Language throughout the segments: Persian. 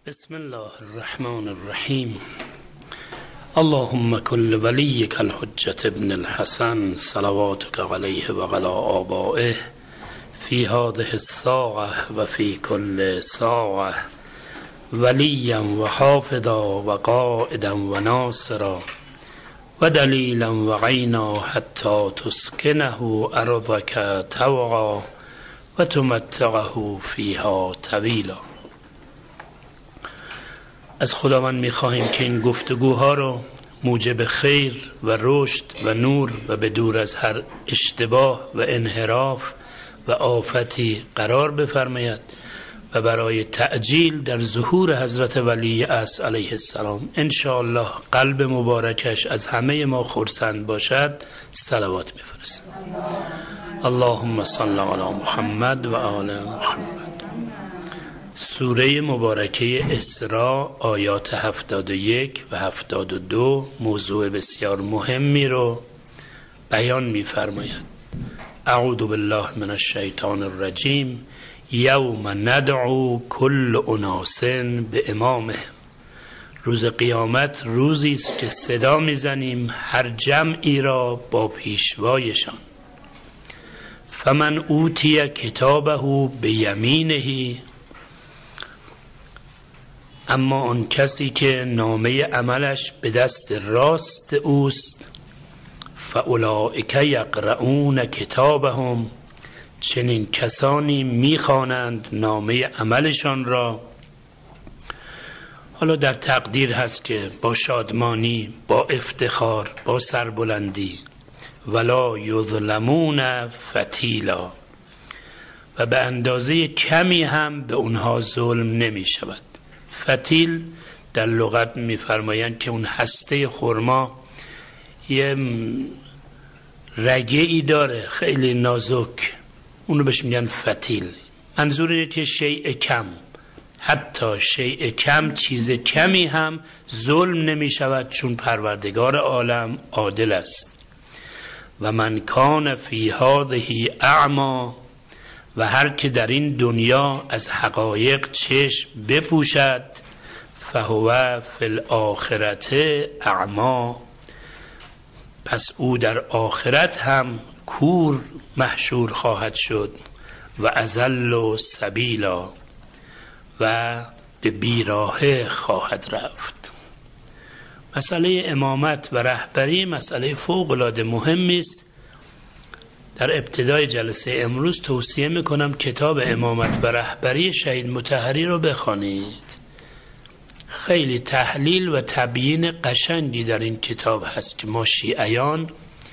بسم الله الرحمن الرحیم. اللهم كل وليك الحجة ابن الحسن صلواتك عليه وعلى آبائه في هذه الساعة وفي كل ساعة وليا وحافظا وقائدا وناصرا ودليلا وعينا حتى تسكنه أرضك طوعا وتمتعه فيها طويلا. از خداوند می‌خواهیم که این گفتگوها رو موجب خیر و رشد و نور و به دور از هر اشتباه و انحراف و آفتی قرار بفرماید و برای تعجیل در ظهور حضرت ولی اصل علیه السلام انشاءالله قلب مبارکش از همه ما خرسند باشد صلوات بفرست. اللهم صل علی محمد و آل محمد. سوره مبارکه اسراء آیات 71 و 72 موضوع بسیار مهمی رو بیان می‌فرماید. اعوذ بالله من الشیطان الرجیم. یوم ندعو کل اناس بامامهم. روز قیامت روزی است که صدا میزنیم هر جمعی را با پیشوایشان. فمن اوتی کتابه بیمینه. اما آن کسی که نامه عملش به دست راست اوست، فاولئک یقرؤون کتابهم، چنین کسانی میخوانند نامه عملشان را. حالا در تقدیر هست که با شادمانی، با افتخار، با سربلندی. ولا یظلمون فتیلا، و به اندازه کمی هم به اونها ظلم نمی شود. فتیل در لغت میفرمایند که اون هسته خرما یه رگه ای داره خیلی نازک، اونو بهش میگن فتیل. منظور اینه که شیء کم، حتی شیء کم، چیز کمی هم ظلم نمی شود، چون پروردگار عالم عادل است. و من کان فی هذه اعمی، و هر که در این دنیا از حقایق چشم بپوشد، فهو فی الاخرت اعمی، پس او در آخرت هم کور محشور خواهد شد. و اضل سبیلا، و به بیراهه خواهد رفت. مسئله امامت و رهبری مسئله فوق العاده مهمی است. در ابتدای جلسه امروز توصیه میکنم کتاب امامت و رهبری شهید مطهری رو بخوانید. خیلی تحلیل و تبیین قشنگی در این کتاب هست که ما شیعیان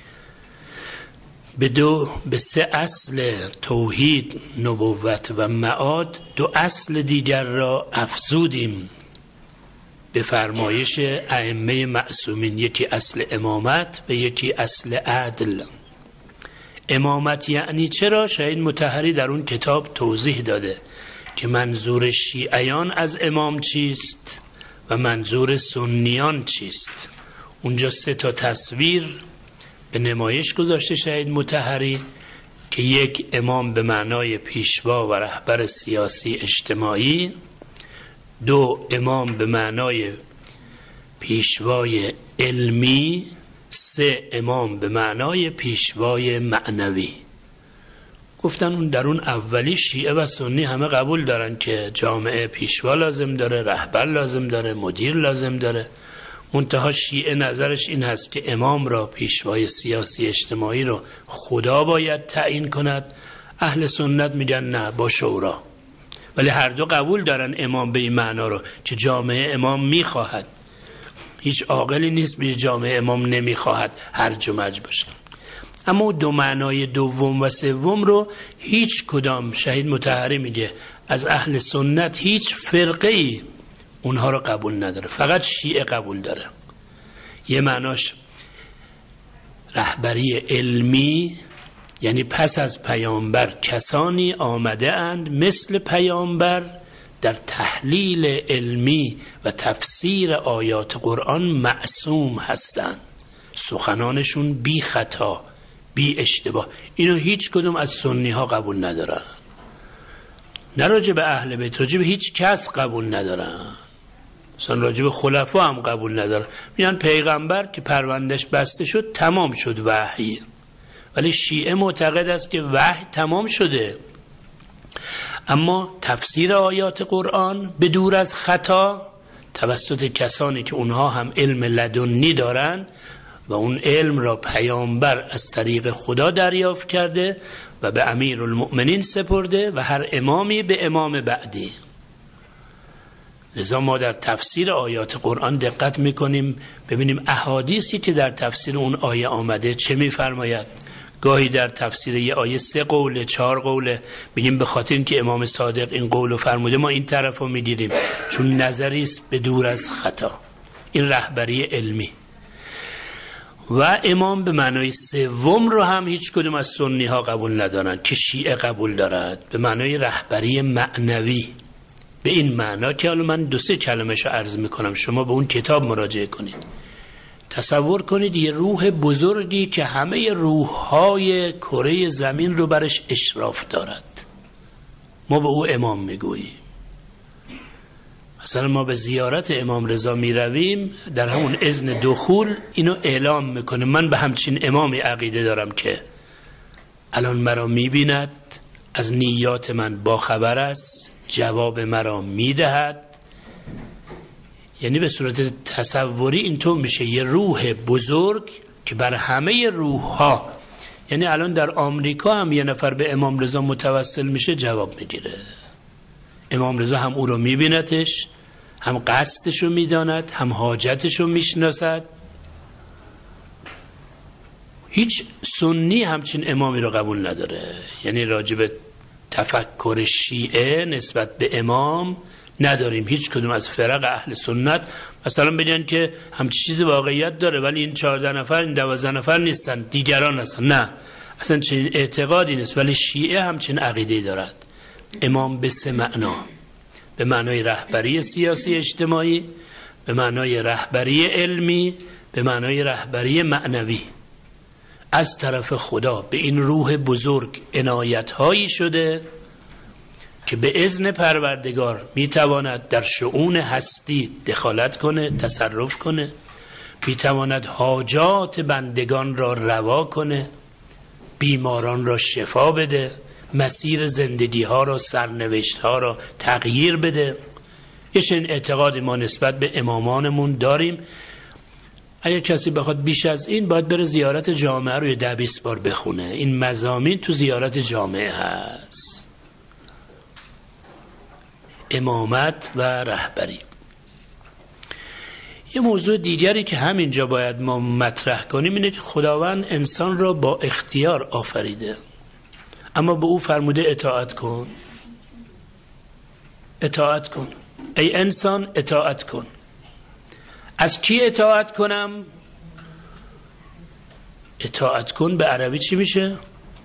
به 3 اصل توحید، نبوت و معاد 2 اصل دیگر را افزودیم به فرمایش ائمه معصومین. یکی اصل امامت و یکی اصل عدل. امامت یعنی چرا؟ شهید مطهری در اون کتاب توضیح داده که منظور شیعیان از امام چیست و منظور سنیان چیست. اونجا 3 تا تصویر به نمایش گذاشته شهید مطهری که 1 امام به معنای پیشوا و رهبر سیاسی اجتماعی، 2 امام به معنای پیشوای علمی، 3 امام به معنای پیشوای معنوی. گفتن اون در اون اولی شیعه و سنی همه قبول دارن که جامعه پیشوا لازم داره، رهبر لازم داره، مدیر لازم داره. منتها شیعه نظرش این هست که امام را، پیشوای سیاسی اجتماعی رو خدا باید تعیین کند. اهل سنت میگن نه، با شورا. ولی هر دو قبول دارن امام به این معنا رو که جامعه امام میخواهد. هیچ عاقلی نیست به جامعه امام نمیخواهد هرج و مرج باشه. اما 2 معنای دوم و سوم رو هیچ کدام، شهید مطهری میگه، از اهل سنت هیچ فرقه‌ای اونها رو قبول نداره، فقط شیعه قبول داره. یه معناش رهبری علمی، یعنی پس از پیامبر کسانی آمده اند مثل پیامبر در تحلیل علمی و تفسیر آیات قرآن معصوم هستند، سخنانشون بی خطا، بی اشتباه. اینو هیچ کدوم از سنی ها قبول ندارن، نه راجع به اهل بیت، راجع به هیچ کس قبول ندارن. مثلا راجع به خلفا هم قبول ندارن، میگن پیغمبر که پروندهش بسته شد تمام شد وحی. ولی شیعه معتقد است که وحی تمام شده، اما تفسیر آیات قرآن به دور از خطا توسط کسانی که اونها هم علم لدنی دارن و اون علم را پیامبر از طریق خدا دریافت کرده و به امیرالمؤمنین سپرده و هر امامی به امام بعدی. لذا ما در تفسیر آیات قرآن دقت میکنیم ببینیم احادیثی که در تفسیر اون آیه آمده چه میفرماید. گاهی در تفسیر یه آیه 3 قوله 4 قوله، میگیم به خاطر اینکه امام صادق این قولو فرموده ما این طرفو میگیریم، چون نظری است به دور از خطا. این رهبری علمی. و امام به معنای سوم رو هم هیچ کدوم از سنی ها قبول ندارن که شیعه قبول دارد، به معنای رهبری معنوی. به این معنا که حالا من 2-3 کلمه‌شو عرض میکنم، شما به اون کتاب مراجعه کنید. تصور کنید یه روح بزرگی که همه روح‌های کره زمین رو برش اشراف دارد، ما به او امام میگوییم. مثلا ما به زیارت امام رضا میرویم، در همون اذن دخول اینو اعلام میکنه من به همچین امامی عقیده دارم که الان مرا میبیند، از نیات من باخبر است، جواب مرا میدهد. یعنی به صورت تصوری اینطور میشه یه روح بزرگ که بر همه روح‌ها، یعنی الان در آمریکا هم یه نفر به امام رضا متوسل میشه جواب میگیره. امام رضا هم او رو میبینتش، هم قصدش رو میداند، هم حاجتش رو میشناسد. هیچ سنی همچین امامی رو قبول نداره. یعنی راجب تفکر شیعه نسبت به امام نداریم. هیچ کدوم از فرق اهل سنت مثلا بگن که همچین چیزی واقعیت داره ولی این 14 نفر این 12 نفر نیستن دیگران هستن، نه، اصلا چنین اعتقادی نیست. ولی شیعه همچین عقیده دارد. امام به 3 معنا، به معنای رهبری سیاسی اجتماعی، به معنای رهبری علمی، به معنای رهبری معنوی. از طرف خدا به این روح بزرگ عنایت‌هایی شده که به اذن پروردگار میتواند در شؤون هستی دخالت کنه، تصرف کنه، میتواند حاجات بندگان را روا کنه، بیماران را شفا بده، مسیر زندگی ها را، سرنوشت ها را تغییر بده. یه چنین اعتقادی ما نسبت به امامانمون داریم. اگر کسی بخواد بیش از این باید بره زیارت جامعه رو 10-20 بار بخونه. این مضامین تو زیارت جامعه هست. امامت و رهبری. یه موضوع دیگری که همینجا باید ما مطرح کنیم اینه که خداوند انسان را با اختیار آفریده، اما به او فرموده اطاعت کن. اطاعت کن ای انسان، اطاعت کن. از کی اطاعت کنم؟ اطاعت کن به عربی چی میشه؟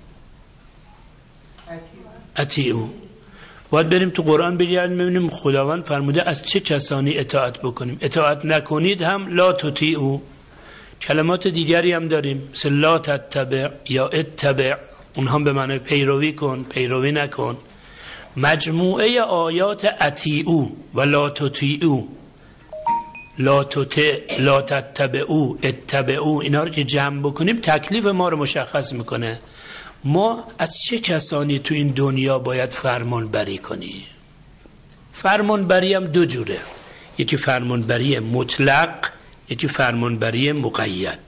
اطیعو. باید بریم تو قرآن بگردیم ببینیم خداوند فرموده از چه کسانی اطاعت بکنیم. اطاعت نکنید هم لا تطیعو. کلمات دیگری هم داریم مثل لا تتبع یا اتبع، اونها به معنی پیروی کن، پیروی نکن. مجموعه آیات اطیعو و لا تطیعو، لا تطع، لا تتبعو، اتبعو، اینا رو که جمع بکنیم تکلیف ما رو مشخص میکنه. ما از چه کسانی تو این دنیا باید فرمان بری کنیم؟ فرمان بری هم 2 جوره، یکی فرمان بری مطلق، یکی فرمان بری مقید.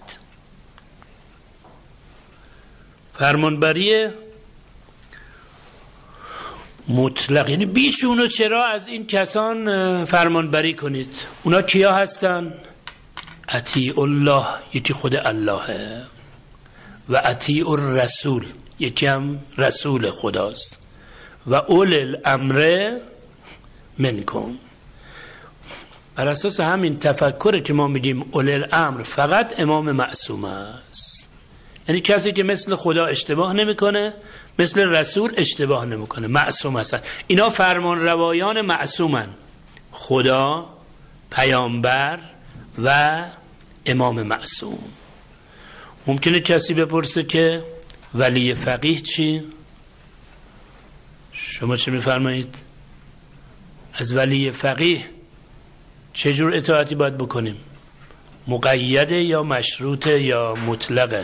فرمان بری مطلق یعنی بیشونو چرا از این کسان فرمان بری کنید. اونا کیا هستن؟ اطیع الله، یکی خود اللهه، و اطیع الرسول، یکی هم رسول خداست، و اول الامر منکم. بر اساس همین تفکره که ما میگیم اول الامر فقط امام معصوم است. یعنی کسی که مثل خدا اشتباه نمیکنه، مثل رسول اشتباه نمیکنه، معصوم هستن. اینا فرمان روایان معصومن، خدا، پیامبر و امام معصوم. ممکنه کسی بپرسه که ولی فقیه چی؟ شما چه میفرمایید؟ از ولی فقیه چه جور اطاعتی باید بکنیم؟ مقیده یا مشروطه یا مطلقه؟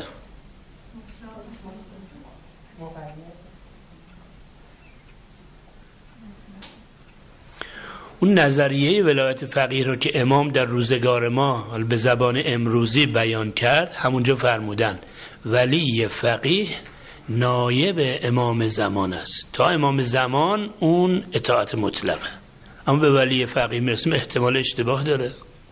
اون نظریه ولایت فقیه رو که امام در روزگار ما به زبان امروزی بیان کرد، همونجا فرمودن ولی فقیه نایب امام زمان است. تا امام زمان اون اطاعت مطلقه، اما به ولی فقیه میرسیم احتمال اشتباه داره.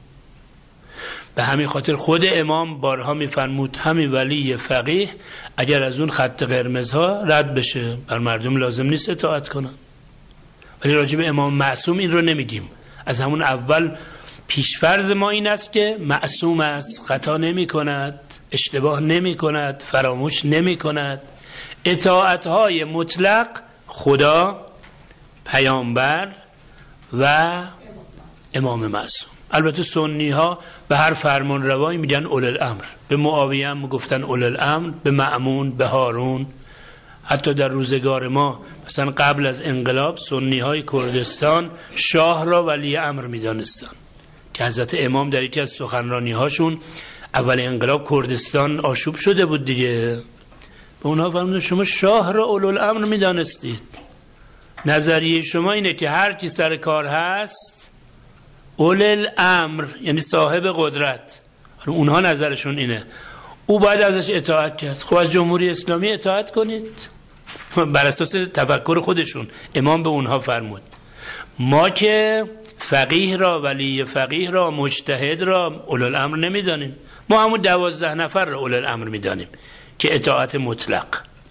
به همین خاطر خود امام بارها میفرمود همین ولی فقیه اگر از اون خط قرمزها رد بشه بر مردم لازم نیست اطاعت کنن. ولی راجع به امام معصوم این رو نمیگیم. از همون اول پیشفرض ما این است که معصوم است، خطا نمی کند، اشتباه نمی کند، فراموش نمی کند. اطاعتهای مطلق خدا، پیامبر و امام معصوم. البته سنی ها به هر فرمان روایی میگن اول الامر. به معاویه هم گفتن اول الامر، به مأمون، به هارون. حتی در روزگار ما مثلا قبل از انقلاب سنی های کردستان شاه را ولی امر میدانستن که حضرت امام در یکی از سخنرانی هاشون اول انقلاب کردستان آشوب شده بود دیگه، به اونها فرمودن شما شاه را اول الامر میدانستید. نظریه شما اینه که هر کی سر کار هست اول الامر یعنی صاحب قدرت، اونها نظرشون اینه، او باید ازش اطاعت کرد. خب از جمهوری اسلامی اطاعت کنید بر اساس تفکر خودشون. امام به اونها فرمود ما که فقیه را، ولی فقیه را، مجتهد را اول الامر نمیدانیم، ما همون 12 نفر را اول الامر میدانیم که اطاعت مطلق.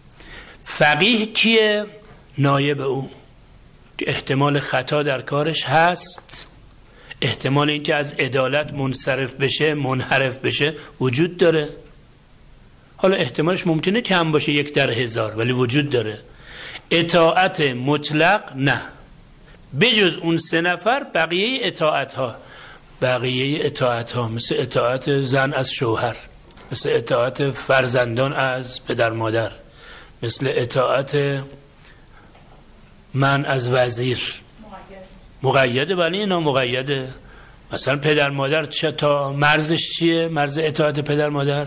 فقیه کیه؟ نایب او که احتمال خطا در کارش هست، احتمال اینکه از عدالت منصرف بشه، منحرف بشه وجود داره. حالا احتمالش ممکنه کم باشه 1 در 1000 ولی وجود داره. اطاعت مطلق نه، بجز اون 3 نفر بقیه اطاعت ها مثل اطاعت زن از شوهر، مثل اطاعت فرزندان از پدر مادر، مثل اطاعت من از وزیر. مقیده، ولی اینا مقیده. مثلا پدر مادر چه تا مرزش چیه؟ مرز اطاعت پدر مادر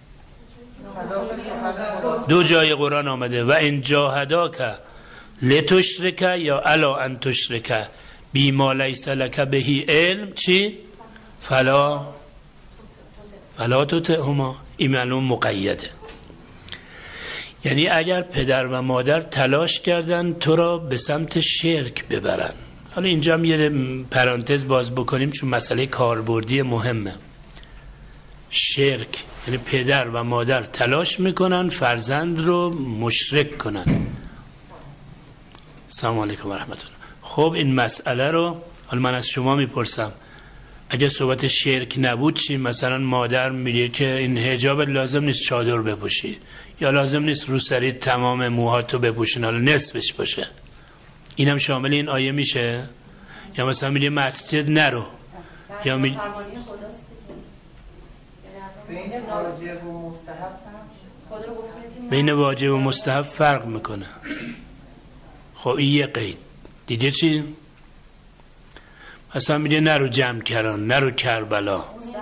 2 جای قرآن آمده و ان جاهداک لتشرک یا الا ان تشرک بما لیس لک به علم چی؟ فلا تطعهما. این معلوم مقیده، یعنی اگر پدر و مادر تلاش کردن تو را به سمت شرک ببرن. حالا اینجا هم یه پرانتز باز بکنیم چون مسئله کاربردی مهمه. شرک یعنی پدر و مادر تلاش میکنن فرزند رو مشرک کنن. سلام علیکم و رحمت الله. خب این مسئله رو حالا من از شما میپرسم، اگه صحبت شرک نبود چی؟ مثلا مادر میگه که این حجاب لازم نیست چادر بپوشی، یا لازم نیست روسری تمام موهاتو بپوشین، حالا نصفش باشه، اینم شامل این آیه میشه؟ یا مثلا میگه مسجد نرو، یا میگه بین واجب و مستحب فرق میکنه. خب این یه قید دیگه. چی؟ مثلا میگه نرو جمع کران، نرو کربلا،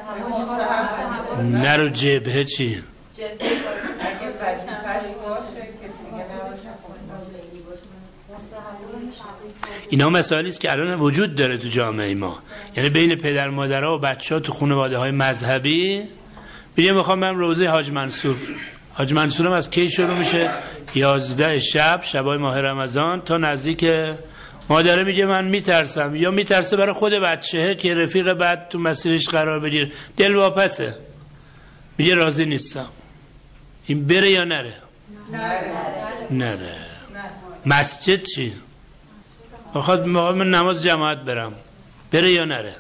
نرو جبهه. چی؟ اینا مسائلی است که الان وجود داره تو جامعه ما. یعنی بین پدر مادرها و بچه‌ها تو خانواده های مذهبی میگه میخوام من روزه حاج منصورم از کی شروع میشه؟ 11 شبای ماه رمضان تا نزدیک. مادره میگه من میترسم، یا میترسه برای خود بچه‌ه که رفیق بد تو مسیرش قرار بگیره، دل واپسه، میگه راضی نیستم. این بره یا نره؟ نره. مسجد چی؟ میخواد من نماز جماعت برم، بره یا نره؟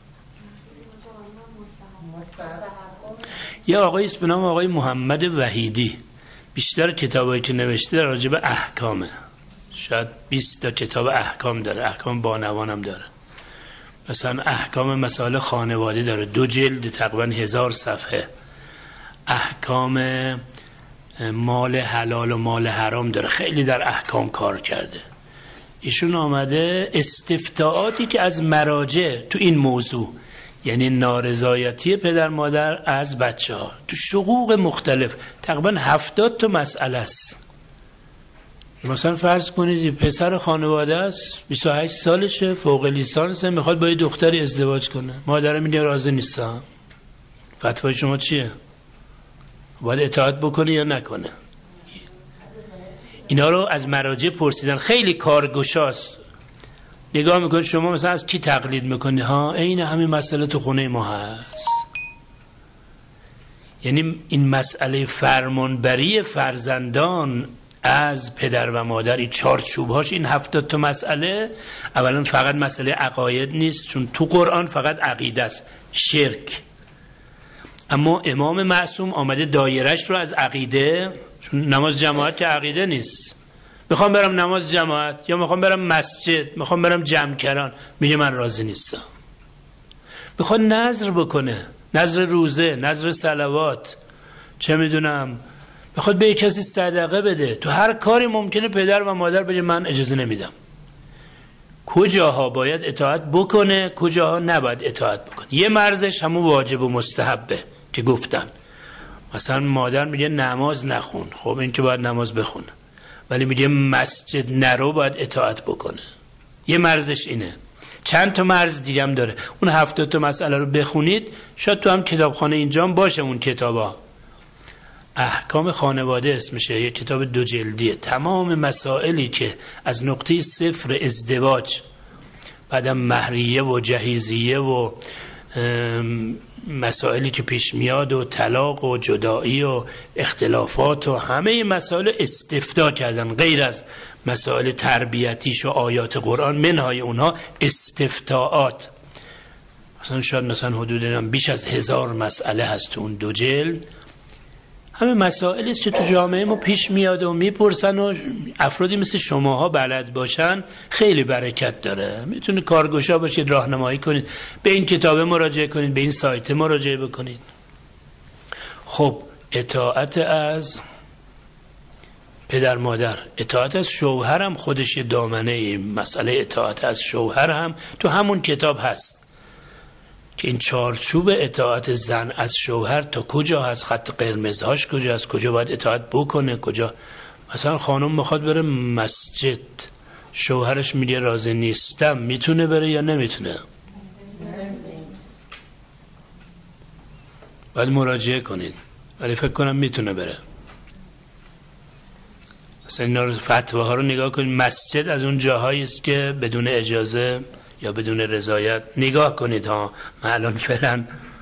یه آقایی است به نام آقای محمد وحیدی، بیشتر کتابایی که نوشته راجع به احکامه، شاید 20 تا کتاب احکام داره، احکام بانوانم داره. مثلا احکام مسائل خانواده داره، 2 جلد تقریبا 1000 صفحه. احکام مال حلال و مال حرام داره، خیلی در احکام کار کرده. ایشون آمده استفتاءاتی که از مراجع تو این موضوع، یعنی نارضایتی پدر مادر از بچه ها تو شقوق مختلف، تقریبا 70 تا مسئله است. مثلا فرض کنید پسر خانواده است، 28 سالشه، فوق لیسانسه، میخواد با یه دختری ازدواج کنه، مادر میگه راضی نیستم. فتوای شما چیه؟ باید اطاعت بکنه یا نکنه؟ اینا رو از مراجع پرسیدن. خیلی کارگشاست. نگاه میکنید شما مثلا از کی تقلید میکنی؟ ها این همین مسئله تو خونه ما هست. یعنی این مسئله فرمانبری فرزندان از پدر و مادر، این چارچوبهاش، این 70 تا مسئله، اولا فقط مسئله عقاید نیست، چون تو قرآن فقط عقیده است، شرک. اما امام معصوم آمده دایرش رو از عقیده، چون نماز جماعت که عقیده نیست، میخوام برم نماز جماعت یا میخوام برم مسجد، میخوام برم جمع، میگه من راضی نیستم. میخواد نذر بکنه، نذر روزه، نذر صلوات، چه میدونم، میخواد به کسی صدقه بده، تو هر کاری ممکنه پدر و مادر بگه من اجازه نمیدم. کجاها باید اطاعت بکنه، کجاها نباید اطاعت بکنه. یه مرزش همون واجب و مستحبه که گفتن. مثلا مادر میگه نماز نخون، خب این که باید نماز بخونه، ولی میگه مسجد نرو، باید اطاعت بکنه. یه مرزش اینه. چند تا مرز دیگه هم داره. اون 70 تا مسئله رو بخونید، شاید تو هم کتابخانه اینجا باشه اون کتابا. احکام خانواده اسمشه، یه کتاب 2 جلدیه. تمام مسائلی که از نقطه صفر ازدواج، بعدم مهریه و جهیزیه و مسائلی که پیش میاد و طلاق و جدایی و اختلافات و همه مسائل استفتاء کردن، غیر از مسائل تربیتیش و آیات قرآن، منهای اونها استفتاءات. مثلا حدود بیش از 1000 مسئله هست تو اون 2 جلد. همه مسائلی است که تو جامعه ما پیش میاد و میپرسن و افرادی مثل شماها بلد باشن خیلی برکت داره. میتونه کارگشا باشید، راهنمایی کنید، به این کتاب مراجعه کنید، به این سایت مراجعه بکنید. خب اطاعت از پدر مادر، اطاعت از شوهر هم خودش دامنه. این مسئله اطاعت از شوهر هم تو همون کتاب هست که این چارچوب اطاعت زن از شوهر تا کجا هست، خط قرمزهاش کجا هست، کجا باید اطاعت بکنه، کجا. مثلا خانم میخواد بره مسجد، شوهرش میگه راضی نیستم، میتونه بره یا نمیتونه؟ باید مراجعه کنید، ولی فکر کنم میتونه بره. مثلا اینا فتواها رو نگاه کنید. مسجد از اون جاهایی است که بدون اجازه یا بدون رضایت، نگاه کنید ها. من الان فعلا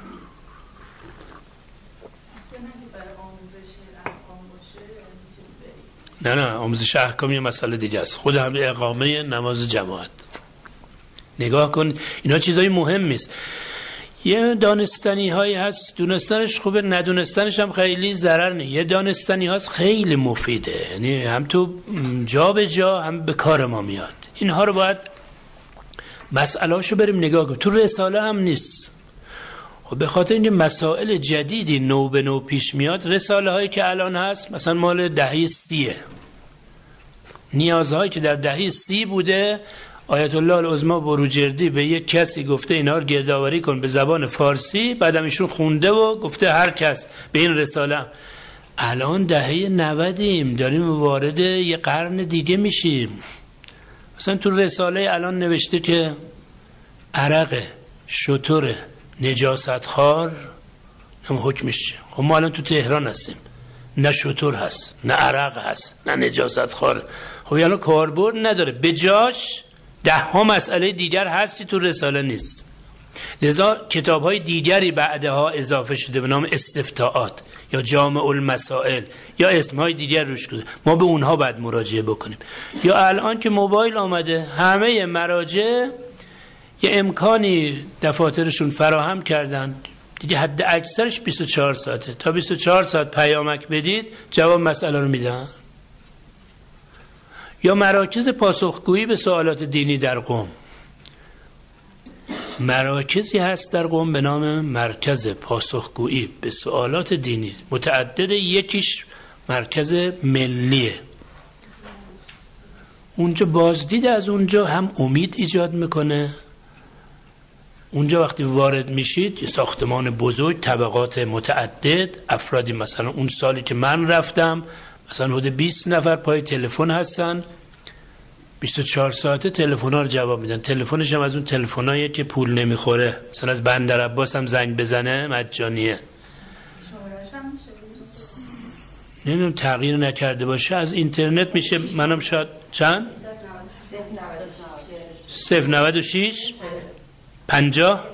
نه آموزش احکام یه مسئله دیگه است. خود هم اقامه نماز جماعت نگاه کن. اینا چیزای مهمی است. یه دانستنی هایی هست، دونستنش خوبه، ندونستنش هم خیلی ضرر نیست. یه دانستنی هست خیلی مفیده، یعنی هم تو جا به جا هم به کار ما میاد. اینها رو باید مسئله هاشو بریم نگاه کنیم. تو رساله هم نیست. خب به خاطر اینکه مسائل جدیدی نو به نو پیش میاد، رساله هایی که الان هست مثلا مال دهه 30، نیازهایی که در دهه 30 بوده، آیت الله العظما بروجردی به یک کسی گفته اینا رو گردآوری کن به زبان فارسی، بعدم ایشون خونده و گفته هر کس به این رساله. الان دهه 90 داریم وارد یه قرن دیگه میشیم. مثلا تو رساله الان نوشته که عرق شتر نجاست خار هم حکمش چیه؟ خب ما الان تو تهران هستیم، نه شتر هست، نه عرق هست، نه نجاست خار. خب الان کاربرد نداره، به جاش 10 مسئله دیگر هستی تو رساله نیست. لذا کتاب‌های دیگری بعدها اضافه شده به نام استفتاءات یا جامع المسائل یا اسم‌های دیگر روش شده. ما به اونها باید مراجعه بکنیم. یا الان که موبایل آمده، همه مراجع یه امکانی دفاترشون فراهم کردن دیگه، حد اکثرش 24 ساعته. تا 24 ساعت پیامک بدید جواب مسئله رو میدن. یا مراکز پاسخگویی به سوالات دینی در قم، مراکزی هست در قم به نام مرکز پاسخگویی به سوالات دینی متعدد. یکیش مرکز ملیه، اونجا بازدید از اونجا هم امید ایجاد میکنه. اونجا وقتی وارد میشید یه ساختمان بزرگ، طبقات متعدد، افرادی مثلا اون سالی که من رفتم مثلا حدود 20 نفر پای تلفن هستن، 24 ساعته تلفن‌ها رو جواب میدن. تلفنش هم از اون تلفنایی که پول نمیخوره، مثلا از بندر عباس هم زنگ بزنه مجانیه. نمیدونم تغییر نکرده باشه، از اینترنت میشه. منم شاید چند 096 50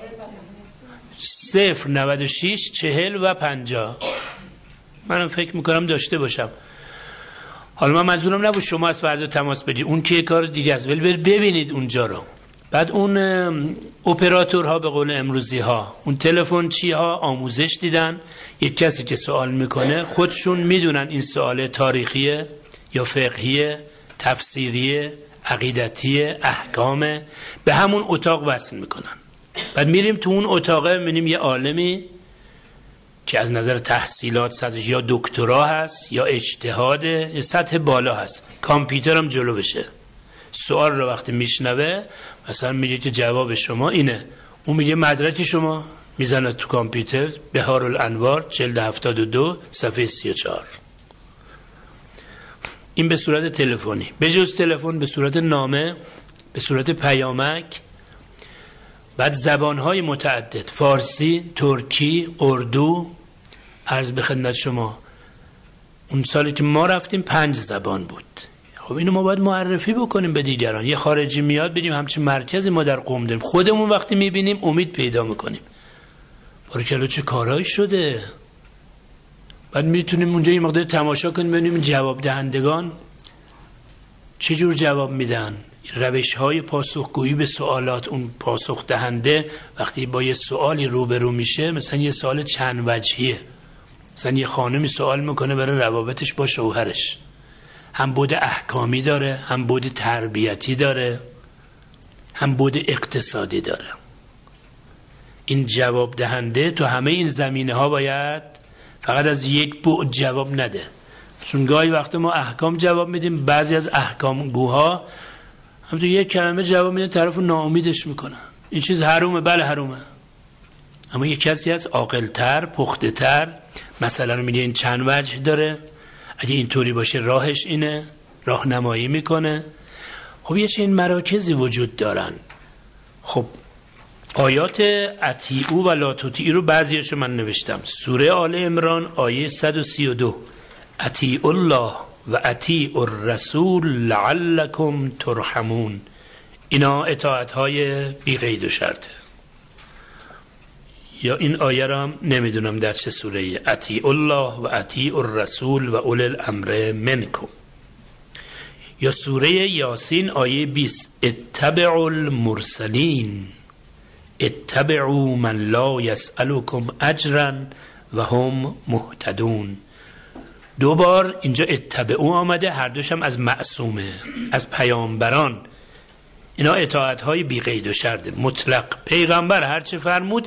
096 40 و 50. منم فکر میکنم داشته باشم. حالا من منظورم نبود شما از فردا تماس بدید، اون که کار دیگه است، ولی ببینید اونجا رو. بعد اون اپراتورها به قول امروزی ها، اون تلفن چی ها آموزش دیدن. یک کسی که سوال میکنه خودشون میدونن این سوال تاریخیه یا فقهیه، تفسیریه، عقیدتیه، احکامه، به همون اتاق وصل میکنن. بعد میریم تو اون اتاقه میبینیم یه عالمی که از نظر تحصیلات سطحش یا دکترا هست یا اجتهاد یا سطح بالا هست، کامپیوتر هم جلو بشه. سوال رو وقتی میشنوه مثلا میگه که جواب شما اینه، اون میگه مدرک شما، میزنه تو کامپیوتر بهارالانوار جلد 72 صفحه 34. این به صورت تلفنی. به جز تلفن به صورت نامه، به صورت پیامک، بعد زبانهای متعدد، فارسی، ترکی، اردو. عرض به خدمت شما اون سالی که ما رفتیم 5 زبان بود. خب اینو ما باید معرفی بکنیم به دیگران. یه خارجی میاد ببینیم همچین مرکزی ما در قم داریم، خودمون وقتی میبینیم امید پیدا میکنیم. بارکلا چه کارهایی شده. بعد میتونیم اونجا یه مقدار تماشا کنیم ببینیم جواب دهندگان چه جور جواب میدن، روش های پاسخگویی به سوالات. اون پاسخ دهنده وقتی با یه سوالی روبرو میشه، مثلا یه سوال چند وجهیه، مثلا یه خانمی سوال میکنه برای روابطش با شوهرش، هم بود احکامی داره، هم بود تربیتی داره، هم بود اقتصادی داره. این جواب دهنده تو همه این زمینه ها باید فقط از یک بعد جواب نده. چون گاهی وقت ما احکام جواب میدیم، بعضی از احکام گوها هم تو یک کلمه جواب میدن، طرف رو ناامیدش میکنن. این چیز حرومه، بله حرومه. اما یک کسی از عاقل‌تر، پخته‌تر مثلا رو میگه این چند وجه داره، اگه اینطوری باشه راهش اینه، راهنمایی میکنه. خب یه چنین مراکزی وجود دارن. خب آیات اطیعوا و لا تطیعوا رو بعضیاشو من نوشتم. سوره آل عمران آیه 132 اطیعوا الله و اطیعوا الرسول لعلکم ترحمون. اینا اطاعت‌های بی قید و شرطه. یا این آیه را هم نمیدونم در چه سوره ای، اطیعوا الله و اطیعوا الرسول و اولی الامر منکم. یا سوره یاسین آیه 20 اتبعوا المرسلین اتبعوا من لا یسألکم اجرا و هم مهتدون. 2 بار اینجا اتبعوا آمده، هر دوش هم از معصومه، از پیامبران. اینا اطاعت های بی قید و شرط مطلق. پیغمبر هر چه فرمود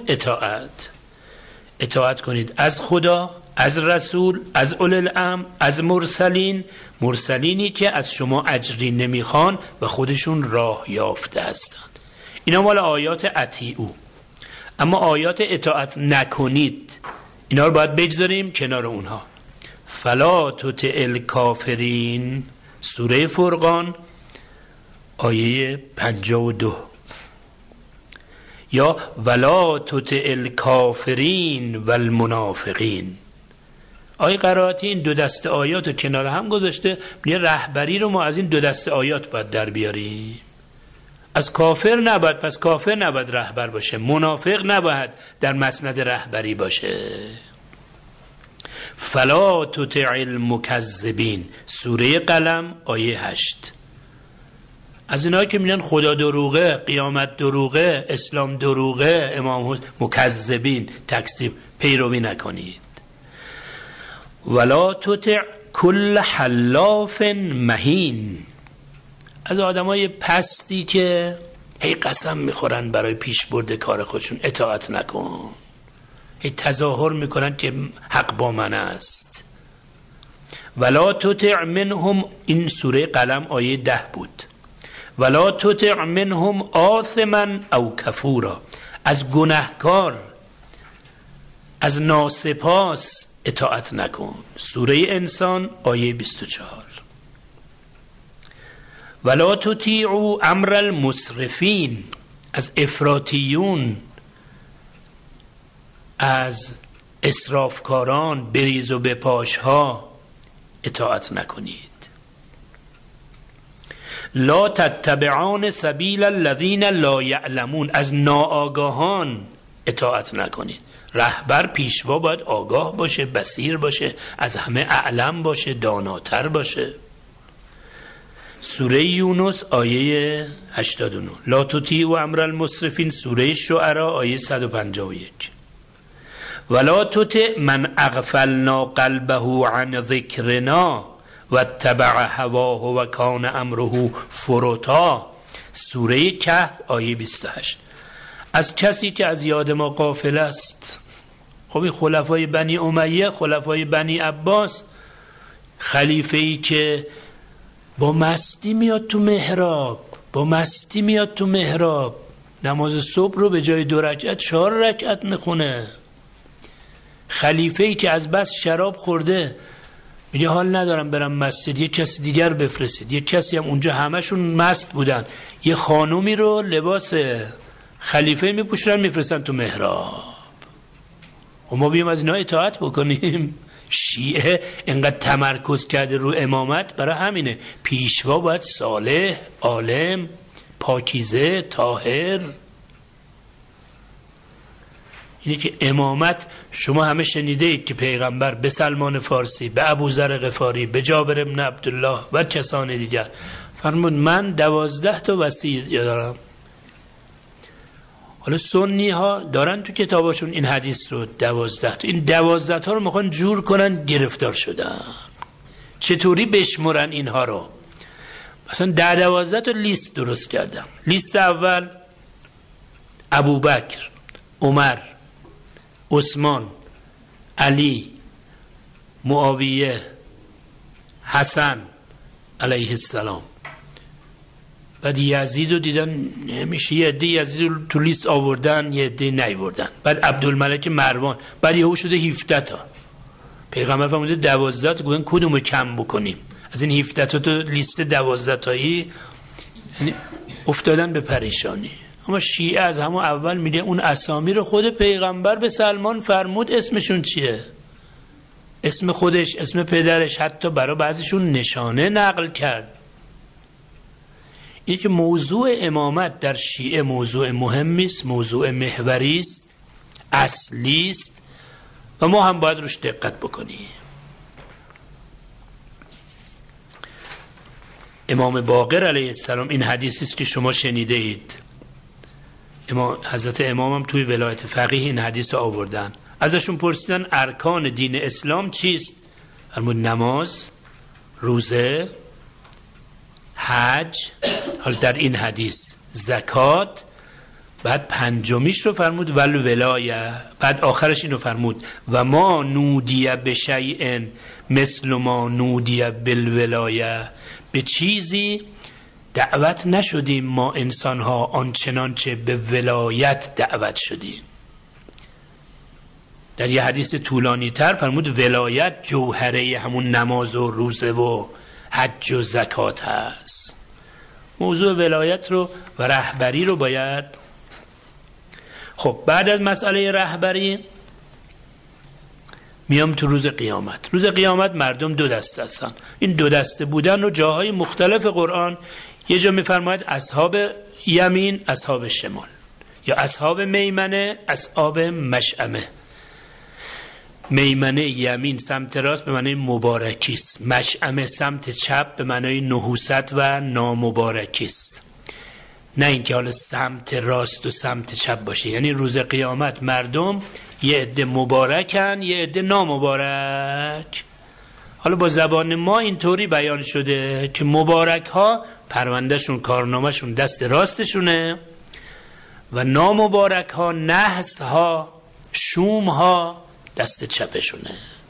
اطاعت کنید، از خدا، از رسول، از اولی الامر، از مرسلینی که از شما اجری نمیخوان و خودشون راه یافته هستند. اینا مال آیات اطیعوا. اما آیات اطاعت نکنید اینا رو باید بگذاریم کنار اونها. فلا تطع الکافرین، سوره فرقان آیه 52. یا ولا تطع الکافرین والمنافقین. آیه قرائتی این 2 دسته آیات رو کنار هم گذاشته. یه رهبری رو ما از این 2 دسته آیات باید در بیاریم. از کافر نباید، پس کافر نباید رهبر باشه، منافق نباید در مسند رهبری باشه. فلا تطع المکذبین، سوره قلم آیه 8. از اینایی که میگن خدا دروغه، قیامت دروغه، اسلام دروغه، امام مکذبین، تکذیب، پیروی نکنید. ولا تطع کل حلاف مهین، از آدمای پستی که هی قسم میخورن برای پیش برد کار خودشون اطاعت نکن، هی تظاهر میکنن که حق با من است. ولا تطع منهم، این سوره قلم آیه 10 بود. ولا تطع منهم آثما او کفورا، از گناهکار، از ناسپاس اطاعت نکن. سوره انسان آیه 24. ولا تطیعوا امر المسرفین، از افراطیون، از اسرافکاران، بریز و بپاشها اطاعت نکنید. لا تتبعان سبیل الذین لا یعلمون، از ناآگاهان اطاعت نکنید. رهبر، پیشوا باید آگاه باشه، بصیر باشه، از همه اعلم باشه، داناتر باشه. سوره یونس آیه 89. لا تطیعوا امر المسرفین، سوره شعراء آیه 151. ولا تطع من اغفلنا قلبه عن ذکرنا واتبع هواه و کان امره فرطا، سوره کهف آیه 28. از کسی که از یاد ما غافل است. خب این خلفای بنی امیه، خلفای بنی عباس، خلیفه‌ای که با مستی میاد تو محراب، نماز صبح رو به جای 2 رکعت 4 رکعت میخونه. خلیفه‌ای که از بس شراب خورده میگه حال ندارم برم مسجد، یه کسی دیگر بفرستید. یه کسی هم اونجا همشون مست بودن، یه خانومی رو لباس خلیفه میپوشونن میفرستن تو محراب. و ما بیام از اینا اطاعت بکنیم؟ شیعه اینقدر تمرکز کرده رو امامت، برای همینه پیشوا باید صالح، عالم، پاکیزه، طاهر. اینه که امامت، شما همه شنیده اید که پیغمبر به سلمان فارسی، به ابوذر غفاری، به جابر بن عبدالله و کسان دیگر فرمود من 12 تا وصیت دارم. حالا سنی ها دارن تو کتاباشون این حدیث رو 12 تا، این 12 تا رو میخوان جور کنن، گرفتار شدن. چطوری بشمرن اینها رو؟ مثلا 12 تا لیست درست کردم. لیست اول ابوبکر، عمر، عثمان، علی، معاویه، حسن علیه السلام. بعد یزید رو دیدن نمیشه، یه عده یزید رو تو لیست آوردن، یه عده نیاوردن. بعد عبدالملک مروان، بعد یهو شده 17 تا. پیغمبر فرموده 12 تا، گفتن کدومو کم بکنیم از این 17 تا؟ تو لیست 12 تایی یعنی افتادن به پریشانی. اما شیعه از همون اول میگه اون اسامی رو خود پیغمبر به سلمان فرمود اسمشون چیه، اسم خودش، اسم پدرش، حتی برای بعضیشون نشانه نقل کرد. این که موضوع امامت در شیعه موضوع مهمی است، موضوع محوری است، اصلی است و ما هم باید روش دقت بکنیم. امام باقر علیه السلام، این حدیثی است که شما شنیده اید، حضرت امام هم توی ولایت فقیه این حدیث رو آوردن. ازشون پرسیدن ارکان دین اسلام چیست؟ فرمود نماز، روزه، حج، حال در این حدیث زکات، بعد پنجمیش رو فرمود ولایه، بعد آخرش اینو فرمود و ما نودی بشیء مثل ما نودی بالولایه، به چیزی دعوت نشدیم ما انسان ها آنچنان چه به ولایت دعوت شدیم. در یه حدیث طولانی تر فرمود ولایت جوهره همون نماز و روزه و حج و زکات هست. موضوع ولایت رو و رهبری رو باید. خب بعد از مسئله رهبری میام تو روز قیامت. روز قیامت مردم 2 دسته هستن. این 2 دسته بودن رو جاهای مختلف قرآن یه جا میفرماید اصحاب یمین، اصحاب شمال، یا اصحاب میمنه، اصحاب مشأمه. میمنه یمین سمت راست به معنی مبارکیست، مشأمه سمت چپ به معنی نحوست و نامبارکیست. نه اینکه حالا سمت راست و سمت چپ باشه. یعنی روز قیامت مردم یه عده مبارکن، یه عده نامبارک. حالا با زبان ما اینطوری بیان شده که مبارک ها پروندهشون، کارنامهشون دست راستشونه و نامبارک ها، نحس ها، شوم ها دست چپشونه.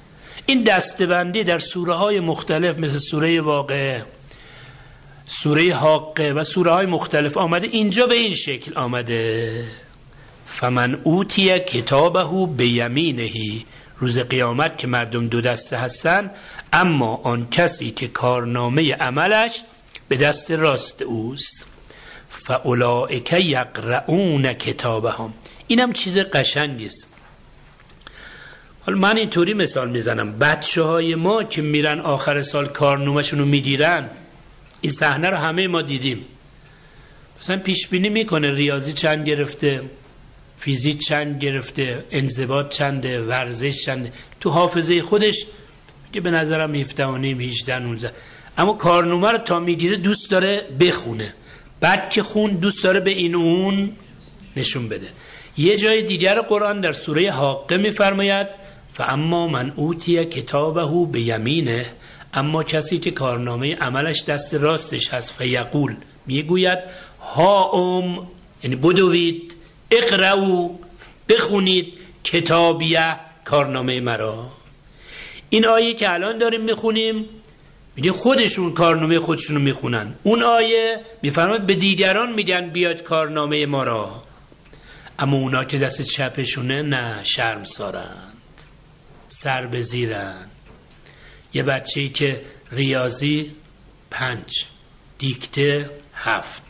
این دسته‌بندی در سوره های مختلف مثل سوره واقعه، سوره حاقه و سوره های مختلف آمده. اینجا به این شکل آمده فمن اوتی کتابه بیمینه، روز قیامت که مردم دو دسته هستن، اما آن کسی که کارنامه عملش به دست راست اوست، فاولئک یقرؤون کتابهم. اینم چیز قشنگی است. حالا من اینطوری مثال میزنم، بچه‌های ما که میرن آخر سال کارنامه‌شون رو میگیرن، این صحنه رو همه ما دیدیم. مثلا پیش بینی میکنه ریاضی چند گرفته، فیزیک چند گرفته، انضباط چنده، ورزش چنده، تو حافظه خودش که به نظرم 17 و نیم 18 19، اما کارنامه رو تا میگیره دوست داره بخونه، بعد که خون دوست داره به این اون نشون بده. یه جای دیگر قرآن در سوره حاقه میفرماید فاما من اوتی کتابه بیمینه، اما کسی که کارنامه عملش دست راستش هست، فیقول میگوید ها یعنی بدوید، اقرأوا بخونید، کتابیه کارنامه مرا. این آیه که الان داریم میخونیم میگه خودشون کارنامه خودشونو میخونن، اون آیه میفرماید به دیگران میگن بیاد کارنامه ما را، اما اونا که دست چپشونه نه، شرمسارند، سر به زیرند. یه بچه‌ای که ریاضی 5، دیکته 7،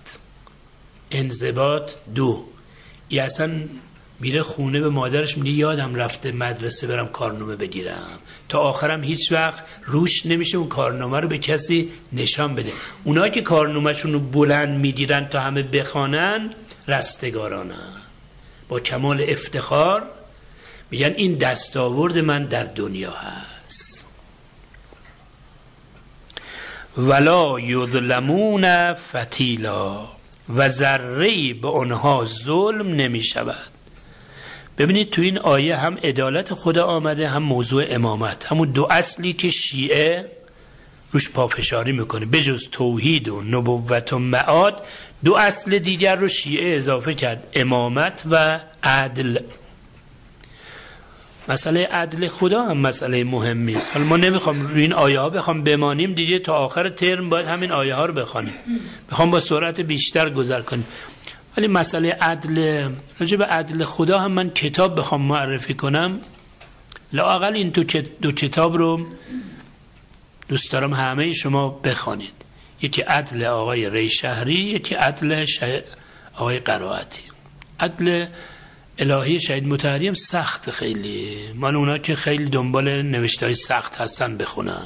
انضباط 2، این اصلا میره خونه به مادرش میگه یادم رفته مدرسه برم کارنامه بگیرم، تا آخرم هیچ وقت روش نمیشه اون کارنامه رو به کسی نشان بده. اونایی که کارنامه‌شون رو بلند میگیرن تا همه بخوانن رستگارانن، با کمال افتخار میگن این دستاورد من در دنیا هست. ولا یظلمون فتیلا، و ذره‌ای به آنها ظلم نمی شود. ببینید تو این آیه هم عدالت خدا آمده، هم موضوع امامت، همون دو اصلی که شیعه روش پافشاری میکنه. بجز توحید و نبوت و معاد، دو اصل دیگر رو شیعه اضافه کرد، امامت و عدل. مسئله عدل خدا هم مسئله مهمی است. حالا ما نمیخوام روی این آیه ها بخوام بمانیم دیگه، تا آخر ترم باید همین آیه ها رو بخوانیم، بخوام با سرعت بیشتر گذر کنیم. ولی مسئله عدل، راجع به عدل خدا هم من کتاب بخوام معرفی کنم، لااقل این دو کتاب رو دوست دارم همه شما بخوانید. یکی عدل آقای ریشهری، یکی عدل آقای قرائتی. عدل الهی شهید مطهری هم سخت، خیلی مال اونا که خیلی دنبال نوشته‌های سخت هستن بخونن.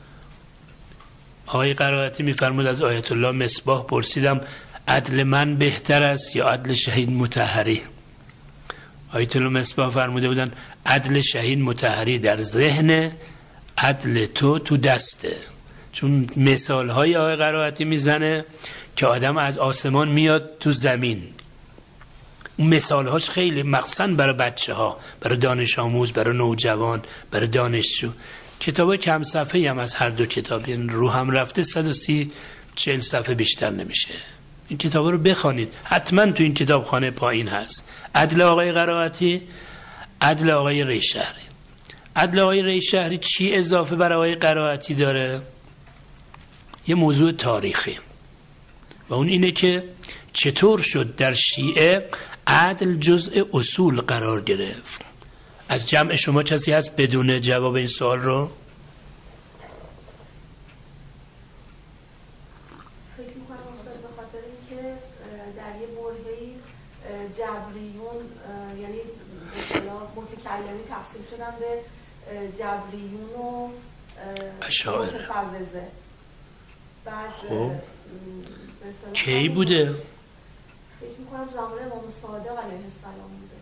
آقای قرائتی میفرمود از آیت الله مصباح پرسیدم عدل من بهتر است یا عدل شهید مطهری؟ آیت الله مصباح فرموده بودن عدل شهید مطهری در ذهن، عدل تو دسته. چون مثال های آقای قرائتی میزنه که آدم از آسمان میاد تو زمین. اون مثال هاش خیلی مخصوصاً برای بچه ها، برای دانش آموز، برای نوجوان، برای دانشجو. کتاب کم صفحه هم از هر دو کتاب، یعنی رو هم رفته 130-40 صفحه بیشتر نمیشه. این کتاب رو بخوانید، حتما تو این کتابخانه پایین هست. عدل آقای قرائتی، عدل آقای ریشهری. عدل آقای ریشهری چی اضافه بر آقای قرائتی داره؟ یه موضوع تاریخی، و اون اینه که چطور شد در شیعه عدل جزء اصول قرار گرفت. از جمع شما کسی هست بدون جواب این سوال رو؟ فکر میکنم استاد به خاطر اینکه در یه برهه‌ای جبریون، یعنی به اصطلاح متکلمی تقسیم شدن به جبریون و متفوضه. بعد خب کی بوده؟ فکر میکنم زمان امام صادق علیه السلام بوده.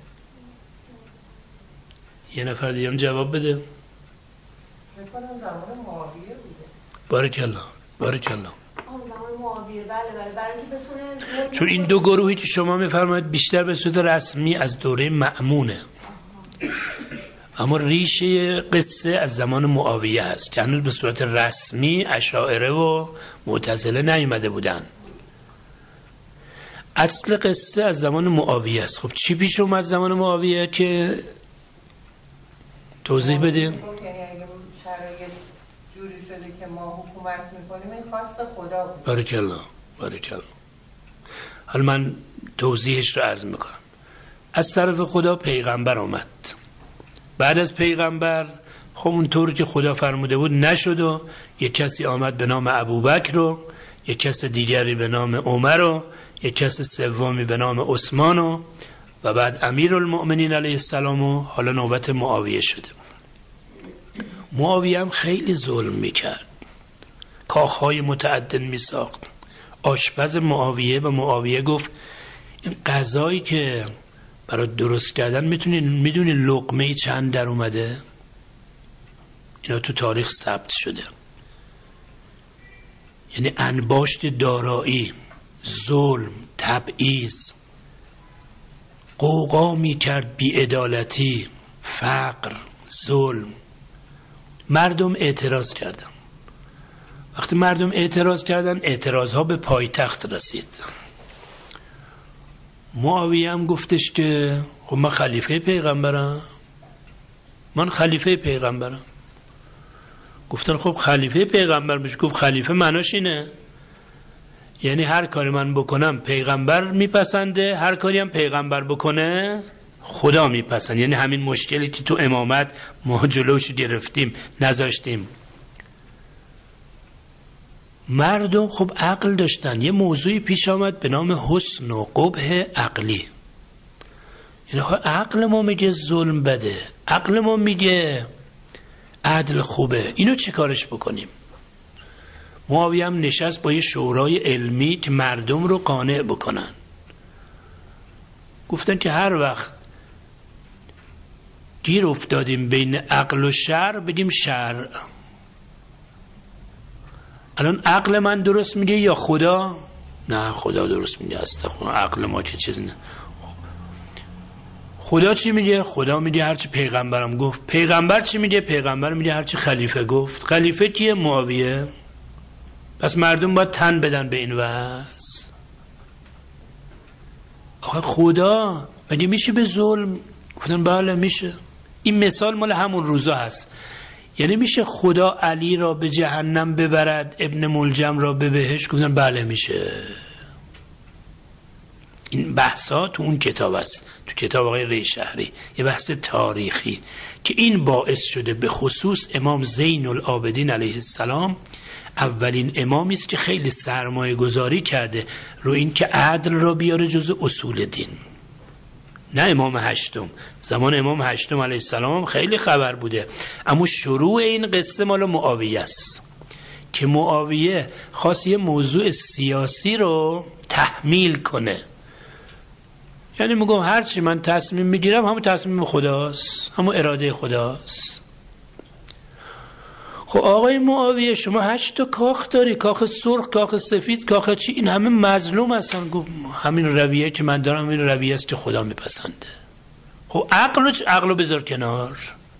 یه نفر دیگه هم جواب بده. فکر کنم زمان معاویه بوده. بارکالله بارکالله. زمان معاویه، بله، برای اینکه بتونه، چون این دو گروهی که شما میفرمایید بیشتر به صورت رسمی از دوره مأمونه، اما ریشه قصه از زمان معاویه هست که هنوز به صورت رسمی اشاعره و معتزله نیامده بودن. اصل قصه از زمان معاویه است. خب چی پیش اومد زمان معاویه که توضیح بده؟ یعنی اگه که ما حکومت میکنیم این خواست خدا بود. بارکالله. حالا من توضیحش رو عرض میکنم. از طرف خدا پیغمبر آمد. بعد از پیغمبر خب اونطور که خدا فرموده بود نشد و یک کسی آمد به نام ابوبکر و یک کس دیگری به نام عمر و یک کس سومی به نام عثمان و بعد امیرالمؤمنین علیه السلام و حالا نوبت معاویه شده. معاویه هم خیلی ظلم میکرد، کاخهای متعدد میساخت. آشپز معاویه و معاویه گفت این غذایی که برای درست کردن میدونی لقمه چند در اومده؟ اینا تو تاریخ ثبت شده. یعنی انباشت دارایی، ظلم، تبعیض، قوقا میکرد، بی‌عدالتی، فقر، ظلم. مردم اعتراض کردن. وقتی مردم اعتراض کردن اعتراضها به پایتخت رسید. معاویه هم گفتش که خب من خلیفه پیغمبرم. گفتن خب خلیفه پیغمبر بشه. گفت خلیفه معناش اینه یعنی هر کاری من بکنم پیغمبر میپسنده، هر کاری هم پیغمبر بکنه خدا میپسنده. یعنی همین مشکلی که تو امامت ما جلوش گرفتیم نذاشتیم. مردم خب عقل داشتن. یه موضوعی پیش آمد به نام حسن و قبح عقلی. یعنی خب عقل ما میگه ظلم بده، عقل ما میگه عدل خوبه، اینو چی کارش بکنیم؟ معاویه هم نشست با یه شورای علمی که مردم رو قانع بکنن. گفتن که هر وقت گیر افتادیم بین عقل و شرع بگیم شرع. الان عقل من درست میگه یا خدا؟ نه خدا درست میگه. استغفر، عقل ما چه چیز نه. خدا چی میگه؟ خدا میگه هرچی پیغمبرم گفت. پیغمبر چی میگه؟ پیغمبر میگه هرچی خلیفه گفت. خلیفه کیه؟ معاویه. پس مردم باید تن بدن به این وضع. آخه خدا مگه میشه به ظلم؟ گفتن بله میشه. این مثال مال همون روزا هست. یعنی میشه خدا علی را به جهنم ببرد، ابن ملجم را به بهشت؟ گفتن بله میشه. این بحثا تو اون کتاب است، تو کتاب آقای ریشهری، یه بحث تاریخی که این باعث شده به خصوص امام زین العابدین علیه السلام اولین امامی است که خیلی سرمایه گذاری کرده رو این که عدل را بیاره جزء اصول دین. نه امام هشتم، زمان امام هشتم علیه السلام خیلی خبر بوده، اما شروع این قصه مال معاویه است که معاویه خواست یه موضوع سیاسی رو تحمیل کنه. یعنی میگم هرچی من تصمیم میگیرم همون تصمیم خداست، همون اراده خداست. خب آقای معاویه شما 8 تا کاخ داری، کاخ سرخ، کاخ سفید، کاخ چی؟ این همه مظلوم هستن. گفت همین رویه که من دارم همین رویه است که خدا میپسنده. خب عقلو بذار کنار.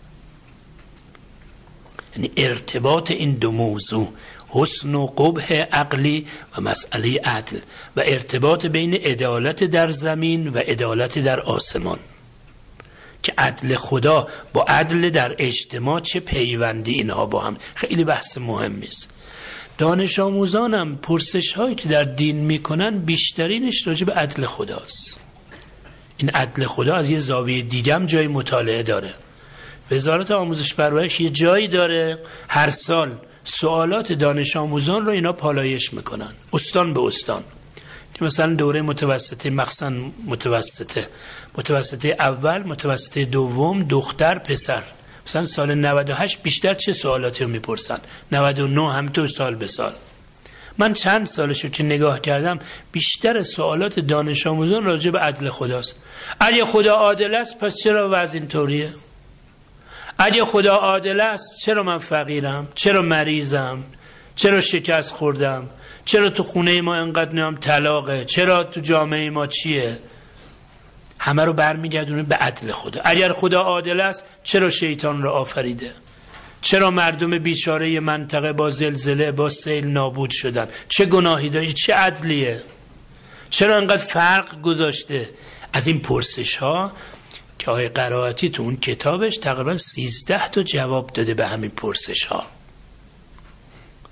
یعنی ارتباط این دو موضوع، حسن و قبح عقلی و مسئله عدل، و ارتباط بین عدالت در زمین و عدالت در آسمان، که عدل خدا با عدل در اجتماع چه پیوندی اینها با هم، خیلی بحث مهمی است. دانش آموزانم پرسش هایی که در دین میکنن بیشترینش راجع به عدل خداست. این عدل خدا از یه زاویه دیگه هم جای مطالعه داره. وزارت آموزش پرورش یه جایی داره هر سال سوالات دانش آموزان رو اینا پالایش میکنن استان به استان، که مثلا دوره متوسطه، مخصوصا متوسطه اول، متوسطه دوم، دختر پسر، مثلا سال 98 بیشتر چه سوالاتی رو میپرسن، 99 همینطور سال به سال. من چند سالشو که نگاه کردم بیشتر سوالات دانش آموزان راجع به عدل خداست. اگه خدا عادل است پس چرا وضع اینطوریه؟ اگه خدا عادل است چرا من فقیرم؟ چرا مریضم؟ چرا شکست خوردم؟ چرا تو خونه ما انقدر نام طلاقه؟ چرا تو جامعه ما چیه؟ همه رو برمیگردونه به عدل خدا. اگر خدا عادل است چرا شیطان رو آفریده؟ چرا مردم بیچاره منطقه با زلزله، با سیل نابود شدن؟ چه گناهی داری؟ چه عدلیه؟ چرا انقدر فرق گذاشته؟ از این پرسش ها که آقای قرائتی تو اون کتابش تقریبا 13 تا جواب داده به همین پرسش ها.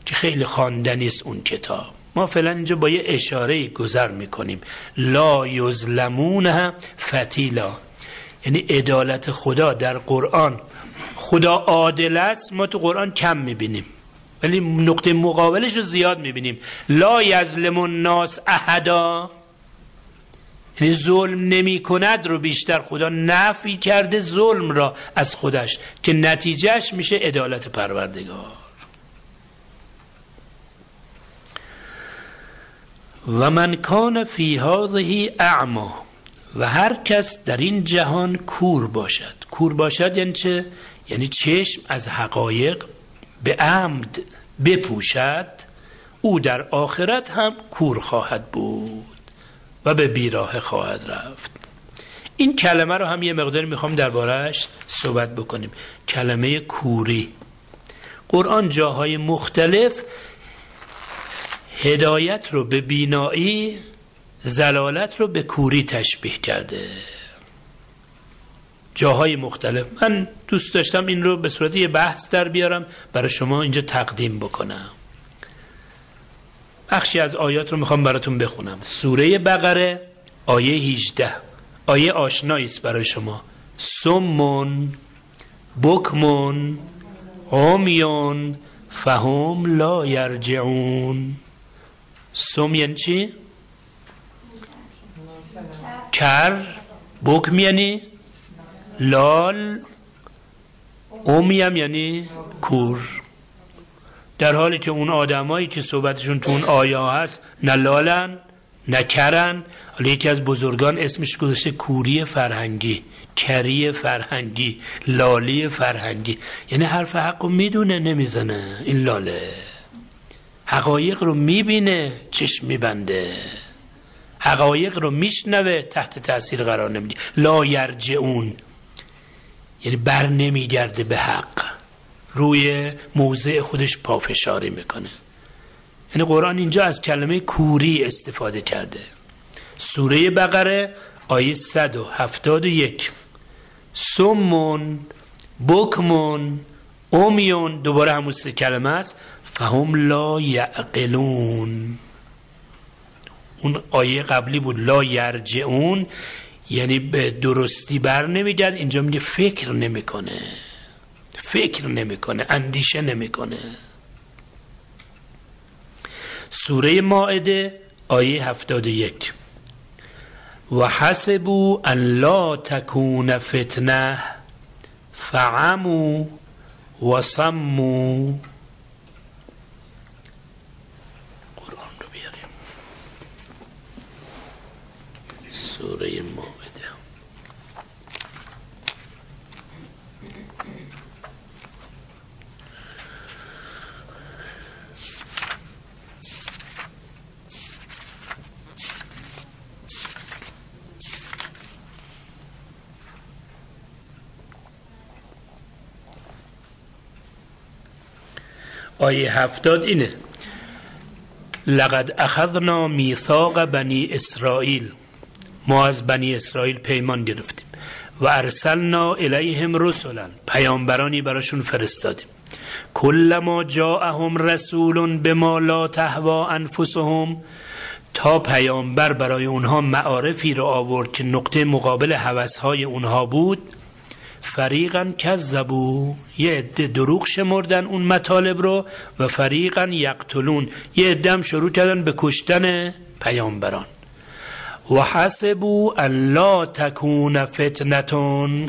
که خیلی خواندنی است اون کتاب. ما فعلا اینجا با یه اشاره گذر میکنیم. لا یظلمون فتیلا، یعنی عدالت خدا در قرآن، خدا عادل است، ما تو قرآن کم میبینیم ولی نقطه مقابلش رو زیاد میبینیم. لا یظلم الناس احدا، یعنی ظلم نمی کند رو بیشتر خدا نفی کرده ظلم را از خودش که نتیجهش میشه عدالت پروردگار. و من کان فی هذه اعمی، و هر کس در این جهان کور باشد. کور باشد یعنی چه؟ یعنی چشم از حقایق به عمد بپوشد، او در آخرت هم کور خواهد بود و به بیراه خواهد رفت. این کلمه رو هم یه مقدار میخوام درباره‌اش صحبت بکنیم. کلمه کوری، قرآن جاهای مختلف هدایت رو به بینایی، ضلالت رو به کوری تشبیه کرده، جاهای مختلف. من دوست داشتم این رو به صورت یه بحث در بیارم برای شما اینجا تقدیم بکنم. بخشی از آیات رو میخوام براتون بخونم. سوره بقره آیه 18، آیه آشنایی است برای شما. سمون بکمون عمیون فهم لا یرجعون. سم یعنی چی؟ کر، بکم یعنی لال، عمیم یعنی کور. در حالی که اون آدمایی که صحبتشون تو اون آیه هست نه لالن نه کرن. حالا یکی از بزرگان اسمش گذاشته کوری فرهنگی، کری فرهنگی، لالی فرهنگی، یعنی حرف حق رو میدونه نمیزنه. این لاله حقایق رو میبینه چشم میبنده، حقایق رو میشنوه تحت تأثیر قرار نمیده. لا یرجعون یعنی بر نمیگرده به حق، روی موضع خودش پافشاری میکنه. یعنی قرآن اینجا از کلمه کوری استفاده کرده. سوره بقره آیه 171. سمون بکمون عمیون، دوباره همون سه کلمه است. فهم لا یعقلون. اون آیه قبلی بود لا یرجعون، یعنی به درستی بر نمیگرد. اینجا میگه فکر نمیکنه، فکر نمیکنه، اندیشه نمیکنه. سوره مائده آیه 71. و حسبوا ان لا تکون فتنه فعموا و صموا. قرآن رو بیاریم. سوره مائده آیه 70 اینه: لقد اخذنا میثاق بنی اسرائیل، ما از بنی اسرائیل پیمان گرفتیم. و ارسلنا الیهم رسلا، پیامبرانی براشون فرستادیم. کلما جاءهم رسول بما لا تهوى انفسهم، تا پیامبر برای اونها معارفی رو آورد که نقطه مقابل هوسهای اونها بود. فریقا کذبوا، یه عده دروغ شمردن اون مطالب رو. و فریقا یقتلون، یه عده هم شروع کردن به کشتن پیامبران. و حسبوا ان لا تکون فتنتون،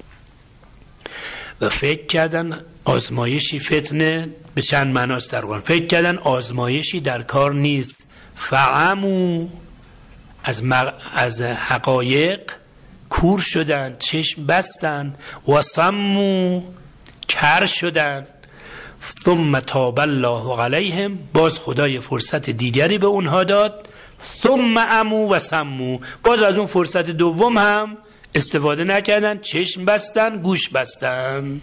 و فکر کردن آزمایشی، فتنه به چند معناست در قرآن، فکر کردن آزمایشی در کار نیست. فعموا، از حقایق کور شدن، چشم بستن. و صموا، کر شدن. ثم تاب الله علیهم، باز خدای فرصت دیگری به اونها داد. ثم عموا و صموا، باز از اون فرصت دوم هم استفاده نکردن، چشم بستن، گوش بستن.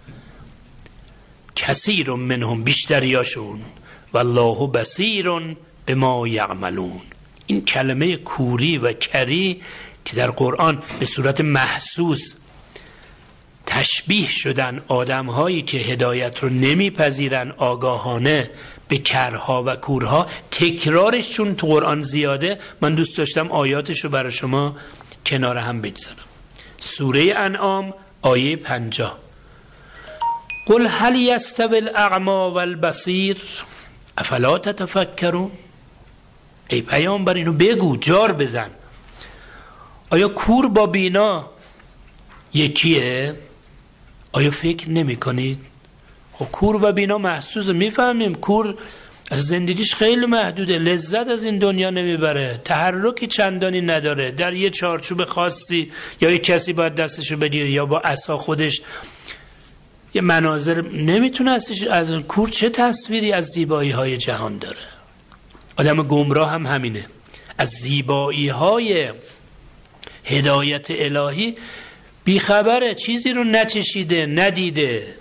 کثیر منهم، بیشتریاشون. والله بصیر بما یعملون. این کلمه کوری و کری که در قرآن به صورت محسوس تشبیه شدن آدم‌هایی که هدایت رو نمیپذیرن آگاهانه به کرها و کورها. تکرارش چون تو قرآن زیاده، من دوست داشتم آیاتش رو برای شما کنار هم بگذارم. سوره انعام آیه 50: قل هل یستوی الاعمی والبصیر افلا تتفکرون. ای پیامبر اینو بگو، جار بزن، آیا کور با بینا یکیه؟ آیا فکر نمی کنید؟ خب کور و بینا محسوسه، میفهمیم کور از زندگیش خیلی محدوده، لذت از این دنیا نمیبره، تحرکی چندانی نداره، در یه چارچوب خاصی یا یه کسی باید دستشو بگیره یا با عصا خودش یه مناظر نمیتونه از کور چه تصویری از زیبایی های جهان داره. آدم گمراه هم همینه، از زیبایی های هدایت الهی بیخبره، چیزی رو نچشیده ندیده.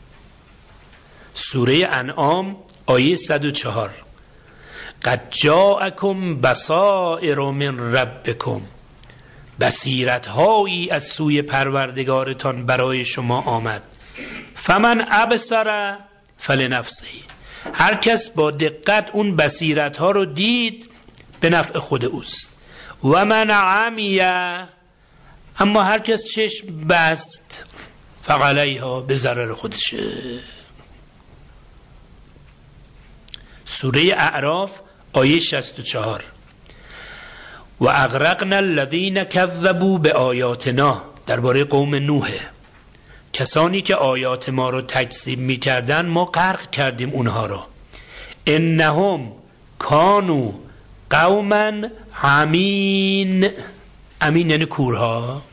سوره انعام آیه 104: قد جاءکم بصائر من ربکم، بصیرت هایی از سوی پروردگارتان برای شما آمد. فمن ابصر فلنفسه، هر کس با دقت اون بصیرت ها رو دید به نفع خود اوست. و من عمی، اما هر کس چشم بست فعلیها، به ضرر خودشه. سوره اعراف آیه 64: و اغرقنا الذین کذبوا بآیاتنا، درباره قوم نوح، کسانی که آیات ما رو تکذیب می‌کردن ما غرق کردیم اونها رو. انهم کانوا قوما عمین، امین یعنی کورها،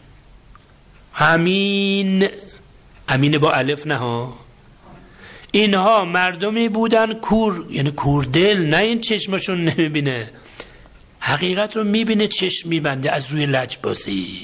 امین با الف نه ها، اینها مردمی بودن کور، یعنی کوردل، نه این چشمشون نمیبینه، حقیقت رو میبینه چشم میبنده از روی لجبازی.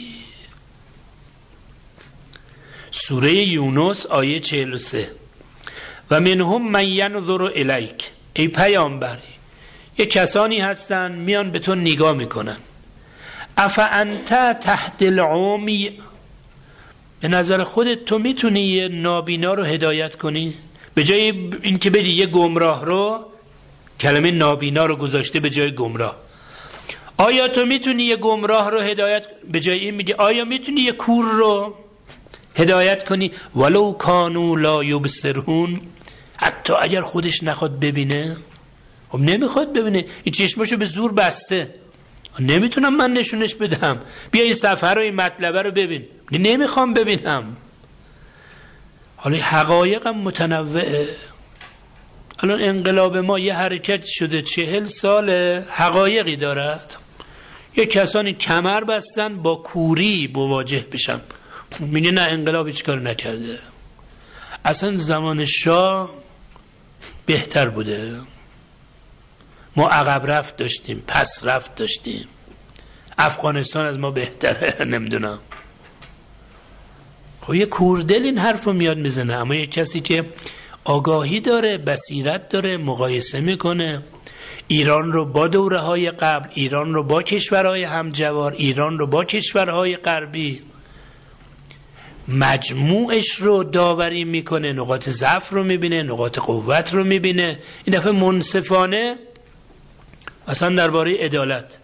سوره یونس آیه 43: و منهم من ینظر الیک، ای پیامبر یه کسانی هستن میان به تو نگاه میکنن. افانت تحت العمی، به نظر خودت تو میتونی یه نابینا رو هدایت کنی؟ به جای این که بدی یه گمراه رو، کلمه نابینا رو گذاشته به جای گمراه. آیا تو میتونی یه گمراه رو هدایت، به جای این میگه آیا میتونی یه کور رو هدایت کنی؟ ولو کانوا لا یبصرون، حتی اگر خودش نخواد ببینه. خب نمیخواد ببینه، این چشمشو به زور بسته، نمیتونم من نشونش بدم بیا این صفحه رو، این مطلبه رو ببین، نمیخوام ببینم. حالا حقایقم متنوعه. الان انقلاب ما یه حرکت شده 40 ساله، حقایقی دارد. یه کسانی کمر بستن با کوری مواجه بشن، میگه نه انقلاب هیچ کار نکرده، اصلا زمان شاه بهتر بوده، ما عقب رفت داشتیم، پس رفت داشتیم، افغانستان از ما بهتره، نمیدونم. خب یه کوردل این حرف رو میاد میزنه، اما یه کسی که آگاهی داره، بصیرت داره، مقایسه میکنه ایران رو با دوره های قبل، ایران رو با کشورهای همجوار، ایران رو با کشورهای غربی، مجموعش رو داوری میکنه، نقاط ضعف رو میبینه، نقاط قوت رو میبینه. این دفعه منصفانه اصلا درباره عدالت،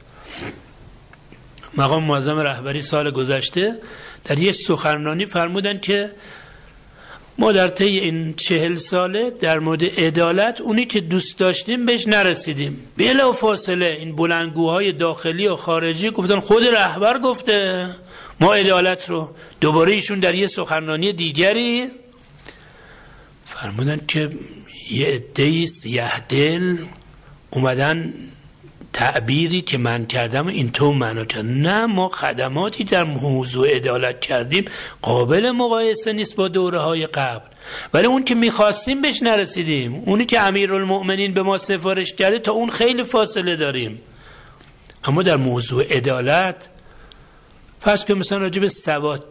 مقام معظم رهبری سال گذشته در یک سخنرانی فرمودن که ما در طی این 40 ساله در مورد عدالت اونی که دوست داشتیم بهش نرسیدیم. بلا فاصله این بلندگوهای داخلی و خارجی گفتن خود رهبر گفته ما عدالت رو. دوباره ایشون در یه سخنرانی دیگری فرمودن که یه عده‌ای سیاه دل اومدن تعبیری که من کردم اینطور معنا کردن. نه، ما خدماتی در موضوع عدالت کردیم قابل مقایسه نیست با دوره‌های قبل، ولی اون که می‌خواستیم بهش نرسیدیم. اونی که امیرالمؤمنین به ما سفارش کرده تا اون خیلی فاصله داریم. اما در موضوع عدالت فرض که مثلا راجع به سواد،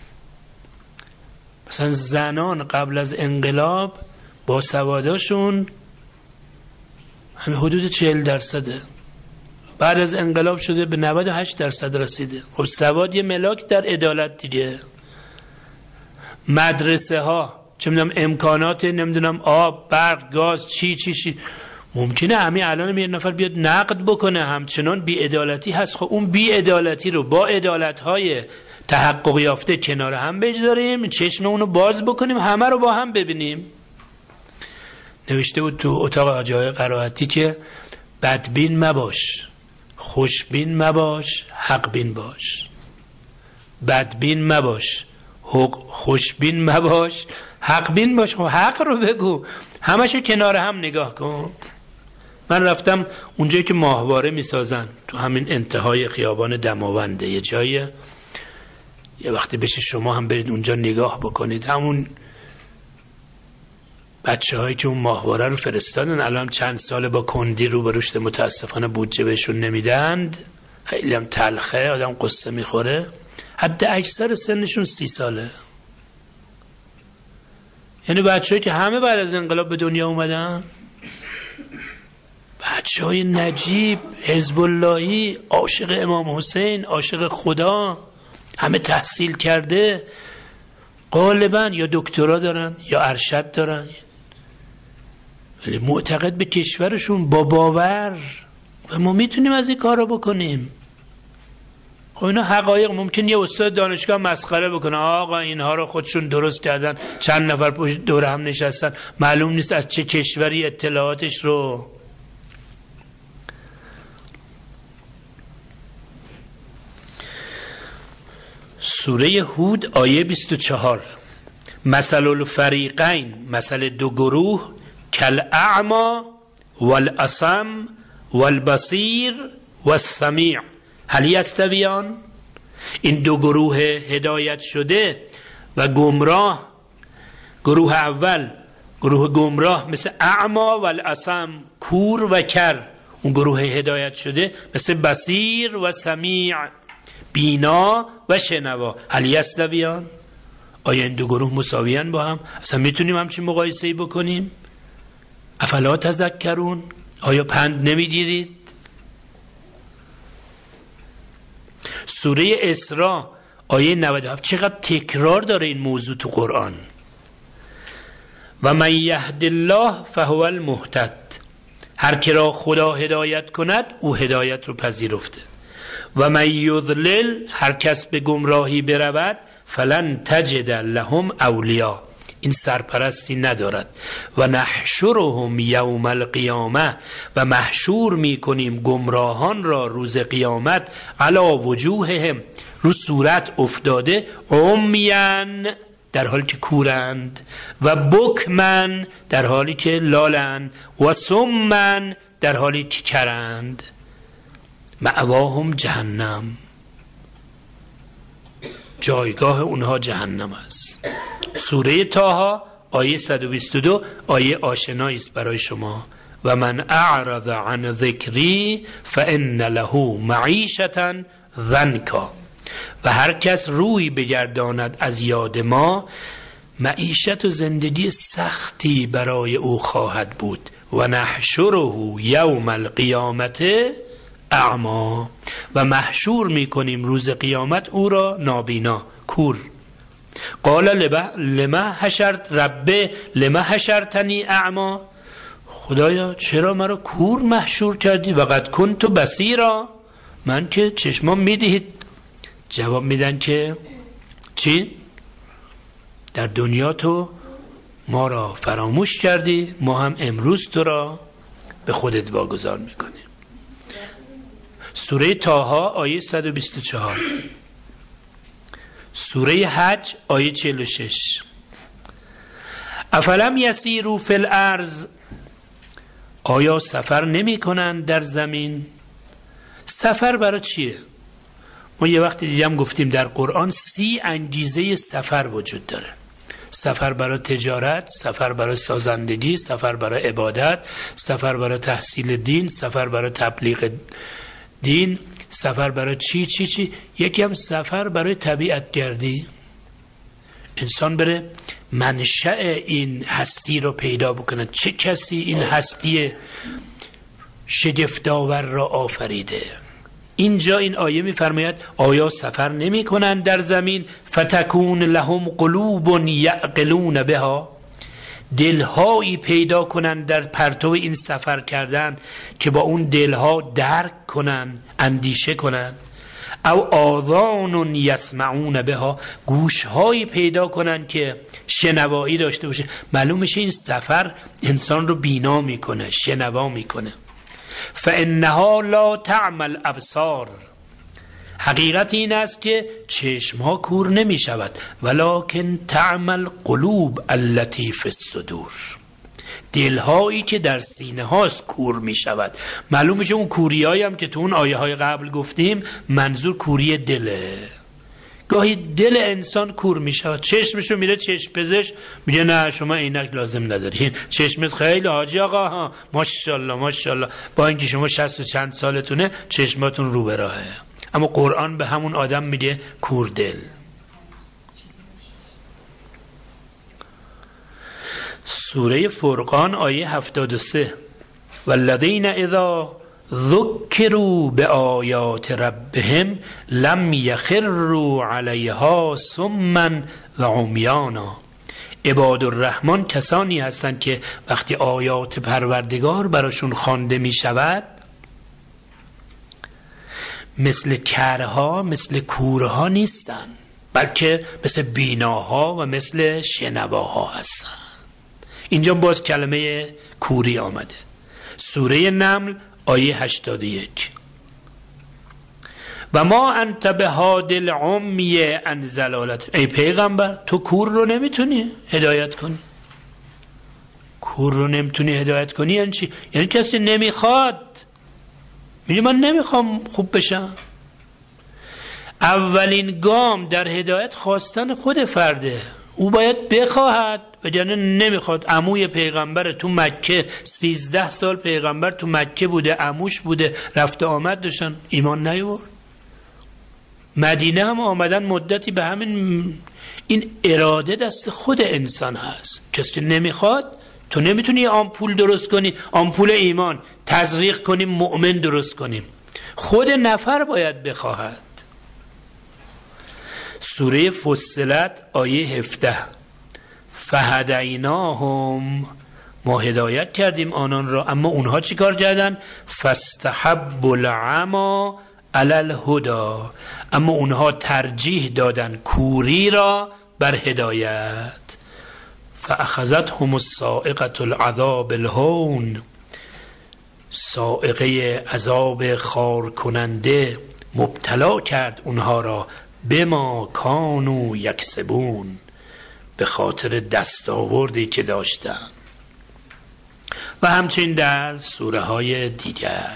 مثلا زنان قبل از انقلاب با سواداشون همه حدود 40%، بعد از انقلاب شده به 98% رسیده. خب سواد یه ملاک در عدالت دیگه. مدرسه ها، چه میدونم امکانات، نمیدونم آب، برق، گاز، چی ممکنه همین الان یه نفر بیاد نقد بکنه همچنان بی‌عدالتی هست. خب اون بی‌عدالتی رو با عدالت‌های تحقق یافته کنار هم بگذاریم، چشم اونو باز بکنیم، همه رو با هم ببینیم. نوشته بود تو اتاق حاجی آقای قرائتی که بدبین مباش، خوشبین مباش، حقبین باش. بدبین مباش، خوشبین مباش، حقبین باش. خب حق رو بگو، همشو کنار هم نگاه کن. من رفتم اونجایی که ماهواره میسازن تو همین انتهای خیابان دماونده، یه جایی، یه وقتی بشه شما هم برید اونجا نگاه بکنید. همون بچه هایی که اون ماهواره رو فرستادن الان چند ساله با کندی رو به رشد، متاسفانه بودجه بهشون نمیدند، خیلی هم تلخه، آدم قصه میخوره. حد اکثر سنشون 30 ساله. یعنی بچه هایی که همه بعد از انقلاب به دنیا اومدن، بچه های نجیب، حزب اللهی، عاشق امام حسین، عاشق خدا، همه تحصیل کرده، غالبا یا دکترا دارن یا ارشد دارن، ولی معتقد به کشورشون، با باور. و ما میتونیم از این کارا بکنیم. خب اینا حقایق. ممکن یه استاد دانشگاه مسخره بکنه، آقا اینها رو خودشون درست کردن، چند نفر پشت دور هم نشستن، معلوم نیست از چه کشوری اطلاعاتش رو. سوره هود آیه 24: مثل الفریقین، مثل دو گروه، کالاعمی والاصم والبصیر والسمیع هل یستویان. این دو گروه هدایت شده و گمراه، گروه اول گروه گمراه مثل اعمی والاصم، کور و کر، اون گروه هدایت شده مثل بصیر و سمیع، بینا و شنوا، هل یستویان. آیا این دو گروه مساویان با هم؟ اصلا میتونیم همچین مقایسه‌ای بکنیم؟ افلا تذکرون، آیا پند نمیگیرید؟ سوره اسراء آیه 97. چقدر تکرار داره این موضوع تو قرآن. و من یهد الله فهو المهتد، هر که را خدا هدایت کند او هدایت رو پذیرفته. و من یضلل، هر کس به گمراهی برود، فلن تجد لهم اولیاء، این سرپرستی ندارد. و نحشرهم یوم القیامه، و محشور میکنیم گمراهان را روز قیامت، علی وجوههم، رو صورت افتاده، عمیان، در حالی که کورند، و بکمن، در حالی که لالند، و سمن، در حالی که کرند. مأواهم جهنم، جایگاه اونها جهنم است. سوره طه آیه 122 آیه آشنایی است برای شما. و من اعرض عن ذکری فان له معیشة ضنکا، و هر کس روی بگرداند از یاد ما، معیشت و زندگی سختی برای او خواهد بود. و نحشره یوم القیامت اعما، و محشور میکنیم روز قیامت او را نابینا، کور. قال لما حشرت ربه لما حشرتنی اعما، خدایا چرا مرا کور محشور کردی؟ وقد کنت بصیرا، من که چشمام میدهید. جواب میدن که چی؟ در دنیا تو ما را فراموش کردی، ما هم امروز تو را به خودت واگذار میکنیم. سوره طه آیه 124. سوره حج آیه 46. افلم یسیروا فی الارض، آیا سفر نمی کنند در زمین؟ سفر برای چیه؟ ما یه وقتی دیدم گفتیم در قرآن 30 انگیزه سفر وجود داره. سفر برای تجارت، سفر برای سازندگی، سفر برای عبادت، سفر برای تحصیل دین، سفر برای تبلیغ دین، سفر برای چی. یکی هم سفر برای طبیعت گردی، انسان بره منشأ این هستی رو پیدا بکنه. چه کسی این هستی شگفت‌آور را آفریده؟ اینجا این آیه می‌فرماید آیا سفر نمی‌کنند در زمین فتکون لهم قلوب یعقلون بها، دلهایی پیدا کنند در پرتو این سفر کردن که با اون دلها درک کنند، اندیشه کنند، او آذان یسمعون بها، گوشهایی پیدا کنند که شنوایی داشته باشه. معلوم میشه این سفر انسان رو بینا میکنه، شنوا میکنه. فانها لا تعمى الابصار، حقیقت این است که چشمها کور نمی شود، ولکن تعمى القلوب التي فی الصدور، دلهایی که در سینه هاست کور می شود. معلوم میشه اون کوریایی هم که تو اون آیه های قبل گفتیم منظور کوری دله. گاهی دل انسان کور می شود، چشمشو میره چشم پزشک میگه نه شما عینک لازم نداری، چشمت خیلی حاجی آقا ها ماشاءالله ماشاءالله، با اینکه شما 60 و چند سالتونه چشماتون رو به راهه. اما قرآن به همون آدم میگه کور دل. سوره فرقان آیه 73 والذین اذا ذکروا بآیات ربهم لم یخروا علیها صما و عمیانا. عباد الرحمن کسانی هستند که وقتی آیات پروردگار براشون خوانده می شود مثل کرها، مثل کورها نیستن، بلکه مثل بیناها و مثل شنواها هستن. اینجا باز کلمه کوری آمده. سوره نمل آیه 81 و ما انت بهاد العمی عن ضلالت، ای پیغمبر تو کور رو نمیتونی هدایت کنی. کور رو نمیتونی هدایت کنی یعنی چی؟ یعنی کسی نمیخواد، میگه من نمیخوام خوب بشم. اولین گام در هدایت خواستن خود فرده، او باید بخواهد وگرنه نمیخواد. عموی پیغمبر تو مکه 13 سال پیغمبر تو مکه بوده، عموش بوده، رفت آمد داشتن، ایمان نیاورد. مدینه هم آمدن مدتی به همین. این اراده دست خود انسان هست. کسی که نمیخواد، تو نمیتونی آمپول درست کنی، آمپول ایمان تزریق کنیم مؤمن درست کنیم، خود نفر باید بخواهد. سوره فصلت آیه 17 فهدیناهم، ما هدایت کردیم آنان را، اما اونها چی کار کردن؟ فاستحبوا العمی علی الهدی، اما اونها ترجیح دادن کوری را بر هدایت. فاخذتهم الصاعقه العذاب الهون، صاعقه عذاب خار کننده مبتلا کرد اونها را، بما کانوا یکسبون، به خاطر دستاوردی که داشتن. و همچنین در سوره های دیگر.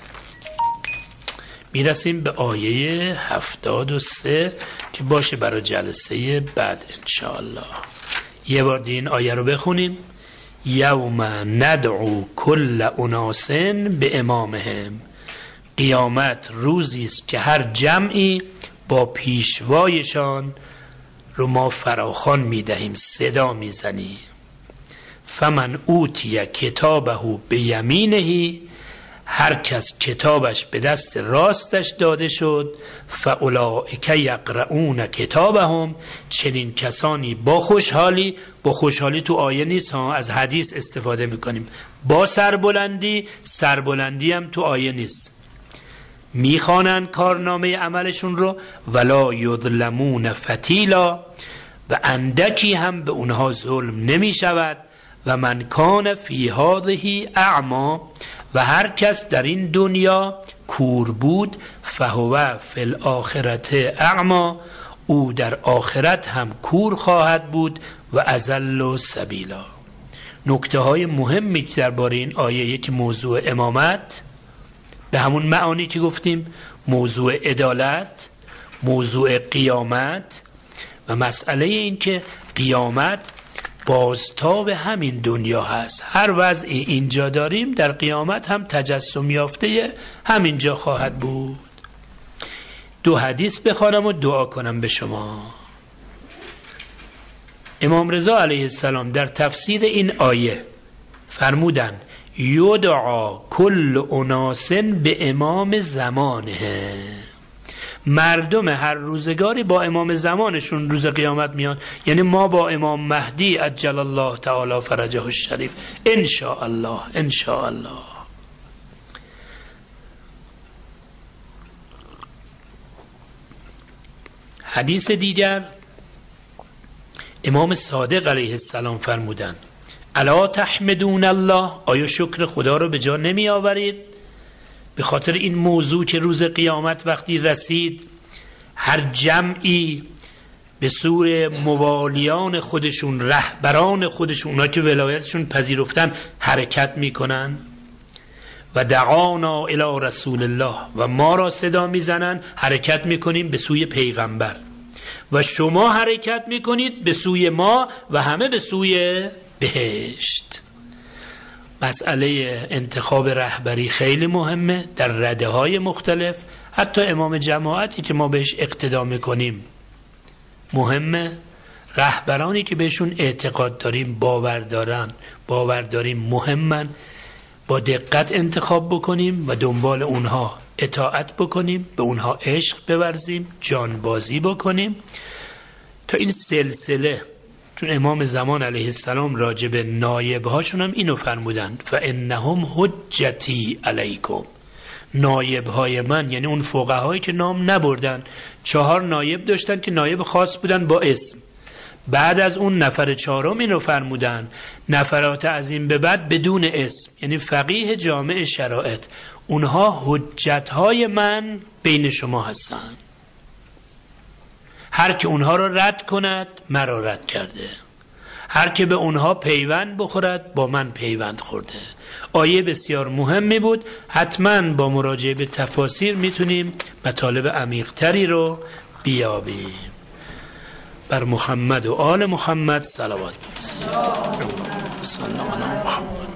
میرسیم به آیه 73 که باشه برای جلسه بعد انشاءالله. یه بار این آیه رو بخونیم. یوم ندعو کل اناس به امامهم، قیامت روزی است که هر جمعی با پیشوایشان رو ما فراخوان میدهیم، صدا میزنیم. فمن اوتی کتابه به یمینه، هر کس کتابش به دست راستش داده شد، فاولئک یقرؤون کتابهم، چنین کسانی با خوشحالی، با خوشحالی تو آیه نیست ها، از حدیث استفاده میکنیم، با سربلندی، سربلندی هم تو آیه نیست، میخوانند کارنامه عملشون رو، ولا یظلمون فتیلا، و اندکی هم به اونها ظلم نمی شود. و من کان فی هذه اعما، و هر کس در این دنیا کور بود، فهو فی الاخرت اعما، او در آخرت هم کور خواهد بود، و اضل سبیلا. نکته های مهمی که درباره این آیه، یکی موضوع امامت به همون معانی که گفتیم، موضوع عدالت، موضوع قیامت، و مسئله این که قیامت بازتاب همین دنیا هست. هر وضعی اینجا داریم در قیامت هم تجسم یافته همینجا خواهد بود. دو حدیث بخوانم و دعا کنم به شما. امام رضا علیه السلام در تفسیر این آیه فرمودن یدعا کل اناس به امام زمانه، مردم هر روزگاری با امام زمانشون روز قیامت میان. یعنی ما با امام مهدی عجل الله تعالی فرجه الشریف ان شاء الله ان شاء الله. حدیث دیگر امام صادق علیه السلام فرمودند الا تحمدون الله، آیا شکر خدا رو به جا نمی آورید؟ به خاطر این موضوع که روز قیامت وقتی رسید هر جمعی به سوی موالیان خودشون، رهبران خودشون، اونا که ولایتشون پذیرفتن حرکت میکنن و دعانا الی رسول الله، و ما را صدا میزنن حرکت میکنیم به سوی پیغمبر، و شما حرکت میکنید به سوی ما و همه به سوی بهشت. مسئله انتخاب رهبری خیلی مهمه در رده های مختلف. حتی امام جماعتی که ما بهش اقتدا میکنیم مهمه. رهبرانی که بهشون اعتقاد داریم، باور داریم مهمن. با دقت انتخاب بکنیم و دنبال اونها اطاعت بکنیم، به اونها عشق بورزیم، جانبازی بکنیم تا این سلسله. چون امام زمان علیه السلام راجع به نایبهاشون هم اینو فرمودن فانهم حجتی علیکم، نایبهای من، یعنی اون فقهایی که نام نبردن. 4 نایب داشتن که نایب خاص بودن با اسم. بعد از اون نفر 4 اینو فرمودن، نفرات از این به بعد بدون اسم، یعنی فقیه جامع شرائط. اونها حجتهای من بین شما هستن. هر که اونها را رد کند مرا رد کرده، هر که به اونها پیوند بخورد با من پیوند خورده. آیه بسیار مهمی بود. حتما با مراجعه به تفاسیر میتونیم مطالب عمیق‌تری رو بیابیم. بر محمد و آل محمد صلوات. صلی الله علیه و محمد.